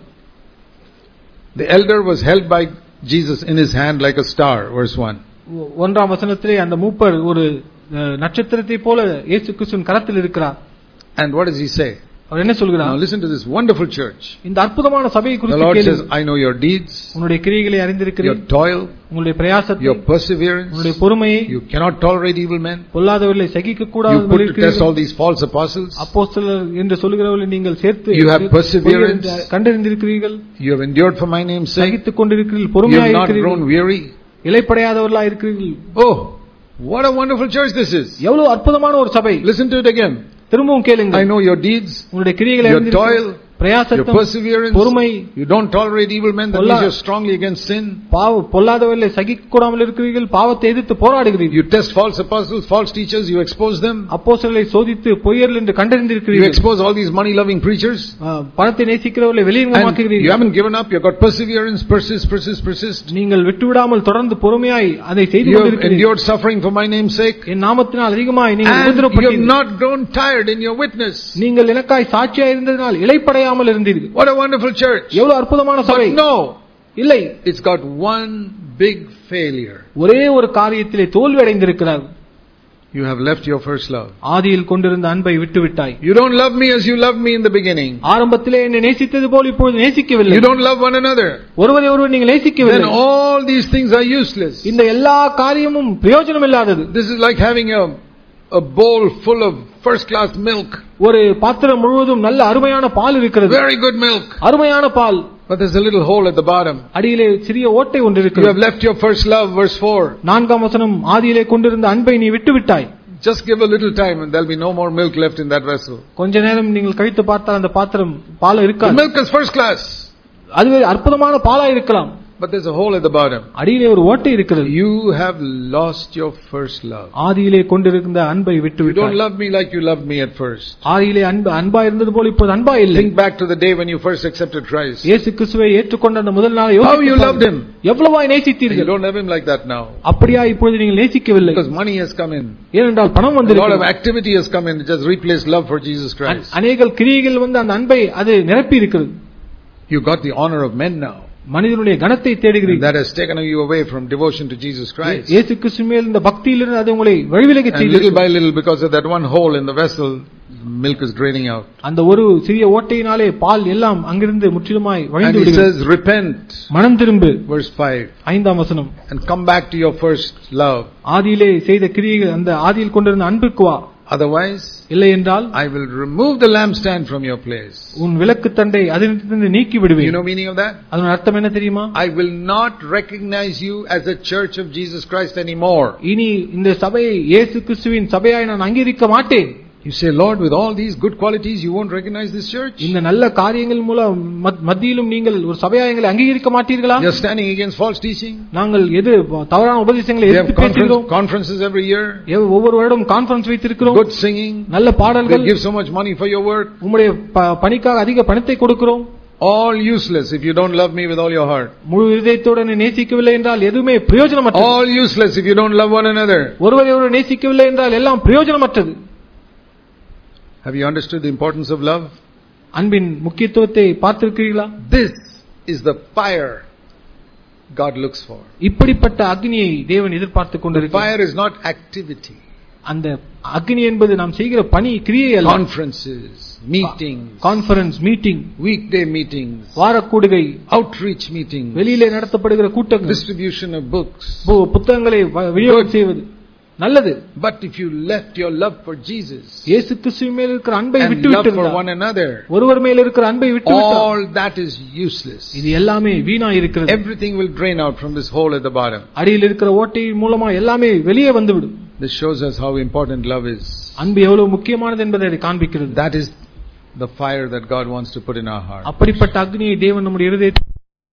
The elder was held by Jesus in his hand like a star, verse one.
ஒன்றாம் வசனத்திலே அந்த மூப்பர் ஒரு நட்சத்திரத்தை போல இயேசு கிறிஸ்துவின் கரத்தில் இருக்கிறார்.
And what does he say?
அவர் என்ன சொல்கிறார்?
Now listen to this wonderful church.
இந்த அற்புதமான சபையை குறித்து
கேளுங்கள். The Lord
கேளுங்கள்.
says, I know your deeds.
உங்களுடைய கிரியைகளை அறிந்திருக்கிறேன்.
Your toil.
உங்களுடைய பிரயாசத்தை.
Your perseverance.
உங்களுடைய பொறுமையை.
You cannot tolerate evil men.
பொல்லாதவர்களை சகிக்க கூடாது.
You put to test all these false apostles.
அப்போஸ்தலர் என்று சொல்கிறவர்களை நீங்கள் சேர்த்து
You have perseverance.
கண்டறிந்திருக்கிறீர்கள்.
You have endured for my name's sake.
சகித்துக் கொண்டிருக்கிறீர்கள், பொறுமையாக இருக்கிறீர்கள்.
You have not grown weary.
இளைப்படையாதவர்களாய் இருக்கிறீர்கள்.
Oh, what a wonderful church this is.
எவ்வளவு அற்புதமான ஒரு சபை.
Listen to it again.
திரும்பவும் கேளுங்கள்.
I know your deeds.
உங்களுடைய கிரியைகளை அறிந்திருக்கிறேன். பிரயாசத்தம்,
perseverance,
பொறுமை.
You don't tolerate evil men, that means you're strongly against sin.
பாவ பொல்லாதவர்களை சகிக்க கூடாமல் இருக்கிறீர்கள், பாவத்தை எதிர்த்து போராடுகிறீர்கள்.
You test false apostles, false teachers, you expose them.
அப்போஸ்தலரை சோதித்து பொய்யர்கள் என்று கண்டறிந்திருக்கிறீர்கள்.
You expose all these money loving preachers.
பணத்தை நேசிக்கிறவர்களை வெளியேறுமாக்குகிறீர்கள்.
You haven't given up, you got perseverance, persist, persist, persist.
நீங்கள் விட்டுவிடாமல் தொடர்ந்து பொறுமையாய் அதை செய்து கொண்டிருக்கிறீர்கள்.
You have endured suffering for my name's sake.
என் நாமத்தினால் அதிகமாய் நீங்கள் உபத்திரவப்பட்டீர்கள்.
You have not grown tired in your witness.
நீங்கள் எனக்காய் சாட்சியாய் இருந்ததனால் இளைப்படையாமல் இருந்தீர்கள்.
What a wonderful church.
எவ்வளவு அற்புதமான சபை.
But no,
இல்லை,
it's got one big failure.
ஒரே ஒரு காரியத்திலே தோல்வி அடைந்திருக்கிறார்.
You have left your first love.
ஆதியில் கொண்டிருந்த அன்பை விட்டுவிட்டாய்.
You don't love me as you loved me in the beginning.
ஆரம்பத்திலே என்னை நேசித்தது போல் இப்பொழுது நேசிக்கவில்லை.
You don't love one another.
ஒருவரை ஒருவர் நீங்கள் நேசிக்கவில்லை.
Then all these things are useless.
இந்த எல்லா காரியமும் பிரயோஜனம் இல்லாதது.
This is like having a a bowl full of first class milk.
ஒரு பாத்திரம் முழுவதும் நல்ல அருமையான பால் இருக்கிறது.
Very good milk.
அருமையான பால்.
But there's a little hole at the bottom.
அடியிலே சிறிய ஓட்டை ஒன்று இருக்கிறது.
You have left your first love, verse four.
நான்காம் வசனம், ஆதியிலே கொண்டிருந்த அன்பை நீ விட்டுவிட்டாய்.
Just give a little time and there'll be no more milk left in that vessel.
கொஞ்ச நேரம் நீங்கள் கழித்து பார்த்தால் அந்த பாத்திரம் பால் இருக்காது.
The milk is first class.
அது அற்புதமான பாலா இருக்கலாம்.
But there's a hole at the bottom.
அடியிலே ஒரு ஓட்டை இருக்கிறது.
You have lost your first love.
ஆதியிலே கொண்டிருந்த அன்பை விட்டுவிட்டாய்.
You don't love me like you loved me at first.
ஆதியிலே அன்பு அன்பா இருந்தது போல இப்போது அன்பா இல்லை.
Think back to the day when you first accepted Christ.
இயேசு கிறிஸ்துவை ஏற்றுக்கொண்ட அந்த முதல் நாள் யோசித்து
How you loved him.
எவ்வளவாய் நேசித்தீர்கள்.
You don't love him like that now.
அப்படியே இப்பொழுது நீங்கள் நேசிக்கவில்லை.
Because money has come in.
ஏனென்றால் பணம் வந்திருக்கிறது.
A lot of activity has come in, it just replaced love for Jesus Christ.
அநேக கிரியைகள் வந்து அந்த அன்பை அது நிரப்பி இருக்கிறது.
You got the honor of men now.
மனிதனுடைய கணத்தை தேடுகிறீர்கள்.
That has taken you away from devotion to Jesus Christ.
இயேசு கிறிஸ்து மேல் இந்த பக்தியிலிருந்து அது உங்களை வழிவிலகச் செய்தது.
Little by little, because of that one hole in the vessel, milk is draining out.
அந்த ஒரு சிறிய ஓட்டையினாலே பால் எல்லாம் அங்கிருந்து முற்றிலுமாய் வழிந்து விடுகிறது.
And he says, repent.
மனம் திரும்பு.
Verse five.
ஐந்தாம் வசனம்.
And come back to your first love.
ஆதியிலே செய்த கிரியைகள் அந்த ஆதியில் கொண்டிருந்த அன்பிற்கு வா.
Otherwise,
இல்லை என்றால்
I will remove the lampstand from your place.
உன் விளக்கு தண்டை அதிலிருந்து நீக்கி விடுவேன்.
You know meaning of that?
அதன் அர்த்தம் என்ன தெரியுமா?
I will not recognize you as a church of Jesus Christ anymore.
இனி இந்த சபையை இயேசு கிறிஸ்துவின் சபையாய் நான் அங்கீகரிக்க மாட்டேன்.
You say, Lord, with all these good qualities, you won't recognize this church?
இந்த நல்ல காரியங்கள் மூலம் மத்தியிலும் நீங்கள் ஒரு சபையாய் எங்களை அங்கீகரிக்க மாட்டீர்களா?
You're standing against false teaching.
நாங்கள் எது தவறான உபதேசங்களை எதிர்த்து பேசுகிறோம்.
Conferences every year.
ஒவ்வொரு வருடம் கான்ஃபரன்ஸ் வைத்திருக்கிறோம்.
Good singing.
நல்ல பாடல்கள்.
Give so much money for your work.
உம்முடைய பணிக்காக அதிக பணத்தை கொடுக்கிறோம்.
All useless if you don't love me with all your heart.
முழு இதயத்தோடு நீ நேசிக்கவில்லை என்றால் எதுவுமே பிரயோஜனமற்றது.
All useless if you don't love one another.
ஒருவரை ஒருவர் நேசிக்கவில்லை என்றால் எல்லாம் பிரயோஜனமற்றது.
Have you understood the importance of love?
அன்பின் முக்கியத்துவத்தை பார்த்திருக்கிறீர்களா?
This is the fire God looks for.
இப்படிப்பட்ட அக்னியை தேவன் எதிர்பார்த்துக் கொண்டிருக்கிறார்.
Fire is not activity.
அந்த அக்னி என்பது நாம் செய்கிற பணி கிரியை அல்ல.
Conferences, meetings,
conference meeting,
weekday meetings,
வார கூடுகை,
outreach meetings,
வெளியிலே நடத்தப்படுகிற கூட்டங்கள்,
distribution of books,
புத்தகங்களை விநியோகம் செய்வது நல்லது.
But if you left your love for Jesus,
இயேசு கிறிஸ்துவின் மேல் இருக்கிற அன்பை விட்டுவிட்டீர்கள்,
for one another,
ஒருவர் மேல் இருக்கிற அன்பை விட்டுவிட்டால்,
all that is useless.
இது எல்லாமே வீணாய் இருக்கிறது.
Everything will drain out from this hole at the bottom.
அடியில் இருக்கிற ஓட்டையின் மூலமா எல்லாமே வெளியே வந்துவிடும்.
This shows us how important love is.
அன்பு எவ்வளவு முக்கியமானது என்பதை அது காண்பிக்கிறது.
That is the fire that God wants to put in our heart.
அப்படிப்பட்ட அக்னியை தேவன் நம்முடைய இதயத்தில்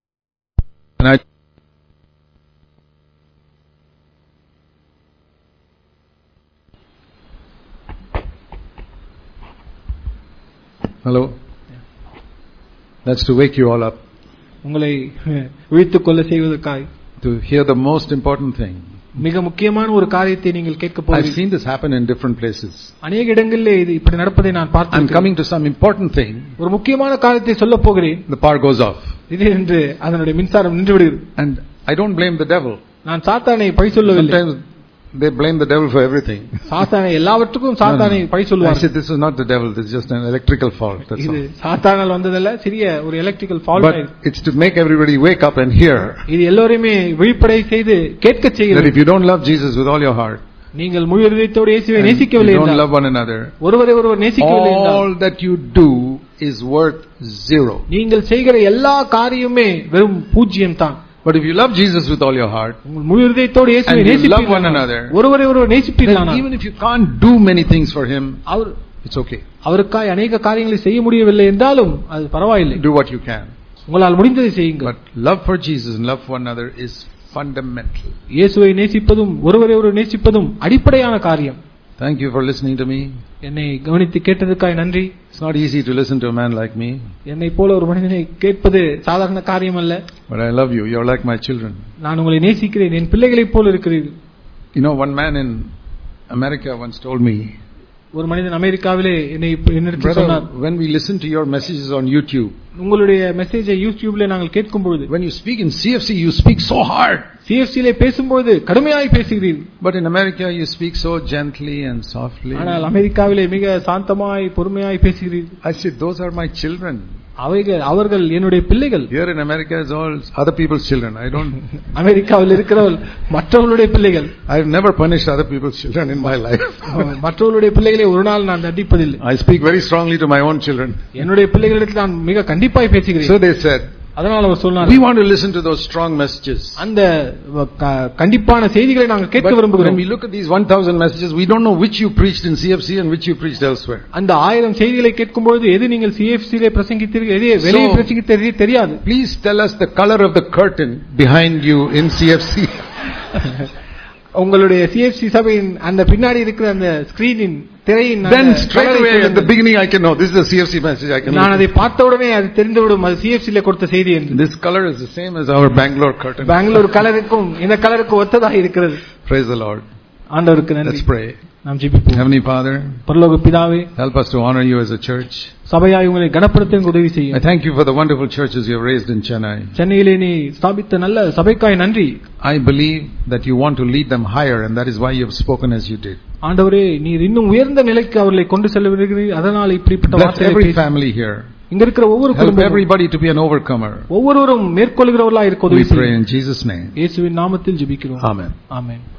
Hello. That's to wake you all up.
உங்களை விழித்துக் கொள்ள செய்வதற்காக.
To hear the most important thing.
மிக முக்கியமான ஒரு காரியத்தை நீங்கள் கேட்க போகிறீர்கள்.
I've seen this happen in different places.
அநேக இடங்களிலே இது இப்படி நடப்பதை நான் பார்த்திருக்கிறேன்.
I'm coming to some important thing.
ஒரு முக்கியமான காரியத்தை சொல்ல போகிறேன்.
The power goes off.
இது என்று அதனுடைய மின்சாரம் நின்று விடுகிறது.
And I don't blame the devil.
நான் சாத்தானை பழி சொல்லவில்லை.
Sometimes they blame the devil for everything.
சாத்தானை எல்லாவற்றுக்கும் சாத்தானை பழி சொல்வார்கள்.
I said this is not the devil, this is just an electrical fault. That's all.
இது சாத்தானால் வந்ததல்ல, சிறிய ஒரு electrical fault.
But it's to make everybody wake up and hear.
இது எல்லோரையுமே விழிப்படை செய்து கேட்க செய்கிறது.
That if you don't love Jesus with all your heart,
நீங்கள் முழு இதயத்தோடு இயேசுவை நேசிக்கவில்லை என்றால்,
don't love one another,
ஒருவரை ஒருவர் நேசிக்கவில்லை என்றால்,
all that you do is worth zero.
நீங்கள் செய்கிற எல்லா காரியமே வெறும் பூஜ்யம் தான்.
But if you love Jesus with all your heart,
முழு இதயத்தோடு இயேசுவை நேசிப்பீர்கள், ஒருவரை ஒருவர் நேசிப்பீர்கள்,
even if you can't do many things for him,
our
it's okay.
அவருக்காய் அநேக காரியங்களை செய்ய முடியவில்லை என்றாலும் அது பரவாயில்லை.
Do what you can.
உங்களால் முடிந்ததை செய்யுங்கள்.
But love for Jesus and love for one another is fundamental.
இயேசுவை நேசிப்பதும் ஒருவரை ஒருவர் நேசிப்பதும் அடிப்படையான காரியம்.
Thank you for listening to me.
என்னை கவனித்து கேட்டதற்காக நன்றி.
It's not easy to listen to a man like me.
என்னை போல ஒரு மனிதனை கேட்பது சாதாரண காரியம் அல்ல.
But I love you. You're like my children.
நான் உங்களை நேசிக்கிறேன். என் பிள்ளைகளைப் போல இருக்கிறீர்கள்.
You know, one man in America once told me,
ஒரு மனிதன் அமெரிக்காவிலே என்னை என்னிடத்தில் சொன்னார்,
when we listen to your messages on YouTube,
உங்களுடைய மெசேஜை யூடியூப்ல நாங்கள் கேட்கும் பொழுது,
when you speak in C F C you speak so hard,
சிஎஃப்சியிலே பேசும்போது கடுமையாய் பேசுகிறீர்கள்,
but in America you speak so gently and softly.
ஆனால் அமெரிக்காவிலே மிக சாந்தமாய் பொறுமையாய் பேசுகிறீர்கள்.
I said, those are my children.
அவைகள் அவர்கள் என்னுடைய பிள்ளைகள்.
Here in America is all other people's children. I don't
அமெரிக்காவில் இருக்கிறவர்கள் மற்றவர்களுடைய பிள்ளைகள்.
I have never punished other people's children in my life.
மற்றவர்களுடைய பிள்ளைகளை ஒரு நாள் நான் தண்டிப்பதில்லை.
I speak very strongly to my own children.
என்னுடைய பிள்ளைகளிடத்தில் நான் மிக கண்டிப்பாய் பேசுகிறேன்.
So they said,
அதனால அவர் சொன்னார்,
we want to listen to those strong messages.
அந்த கண்டிப்பான செய்திகளை நாங்கள் கேட்க விரும்புகிறோம்.
When we look at these one thousand messages, we don't know which you preached in C F C and which you preached elsewhere.
அந்த ஆயிரம் செய்திகளை கேட்கும்போது எது நீங்கள் C F C லே பிரசங்கித்தீர்கள், எது வெளியே பிரசங்கித்தீர்கள் தெரியாது.
Please tell us the color of the curtain behind you in C F C.
உங்களுடைய C F C சபையின் அந்த பின்னாடி இருக்கிற அந்த ஸ்கிரீனின் திரையின்
then straight away at the beginning I can know this is the C F C message. I can
நான் அதை பார்த்த உடனே அது தெரிந்துவிடும் அது C F C ல கொடுத்த செய்தி என்று.
This color is the same as our Bangalore curtain.
Bangalore கலருக்கும் இந்த கலருக்கும் ஒத்ததாக இருக்கிறது.
Praise the Lord.
ஆண்டவருக்கு நன்றி.
Let's pray.
நாம் ஜெபிப்போம்.
Heavenly Father,
பரலோக பிதாவே,
help us to honor you as a church.
சபையாய் உங்களை கனப்படுத்த உதவி செய்யும்.
I thank you for the wonderful churches you have raised in Chennai.
சென்னையிலே நீ ஸ்தாபித்த நல்ல சபைக்காய் நன்றி.
I believe that you want to lead them higher and that is why you have spoken as you did.
ஆண்டவரே, நீர் இன்னும் உயர்ந்த நிலைக்கு அவர்களை கொண்டு செல்ல விரும்புகிறீர். அதனால இப்படிப்பட்ட வார்த்தைகளை
every family here.
இங்க இருக்கிற ஒவ்வொரு குடும்பமும்
everybody to be an overcomer.
ஒவ்வொருவரும் மேற்கொள்கிறவர்களாய் இருக்க உதவி செய்யும்.
We pray in Jesus name.
இயேசுவின் நாமத்தில் ஜெபிக்கிறோம்.
Amen.
ஆமென்.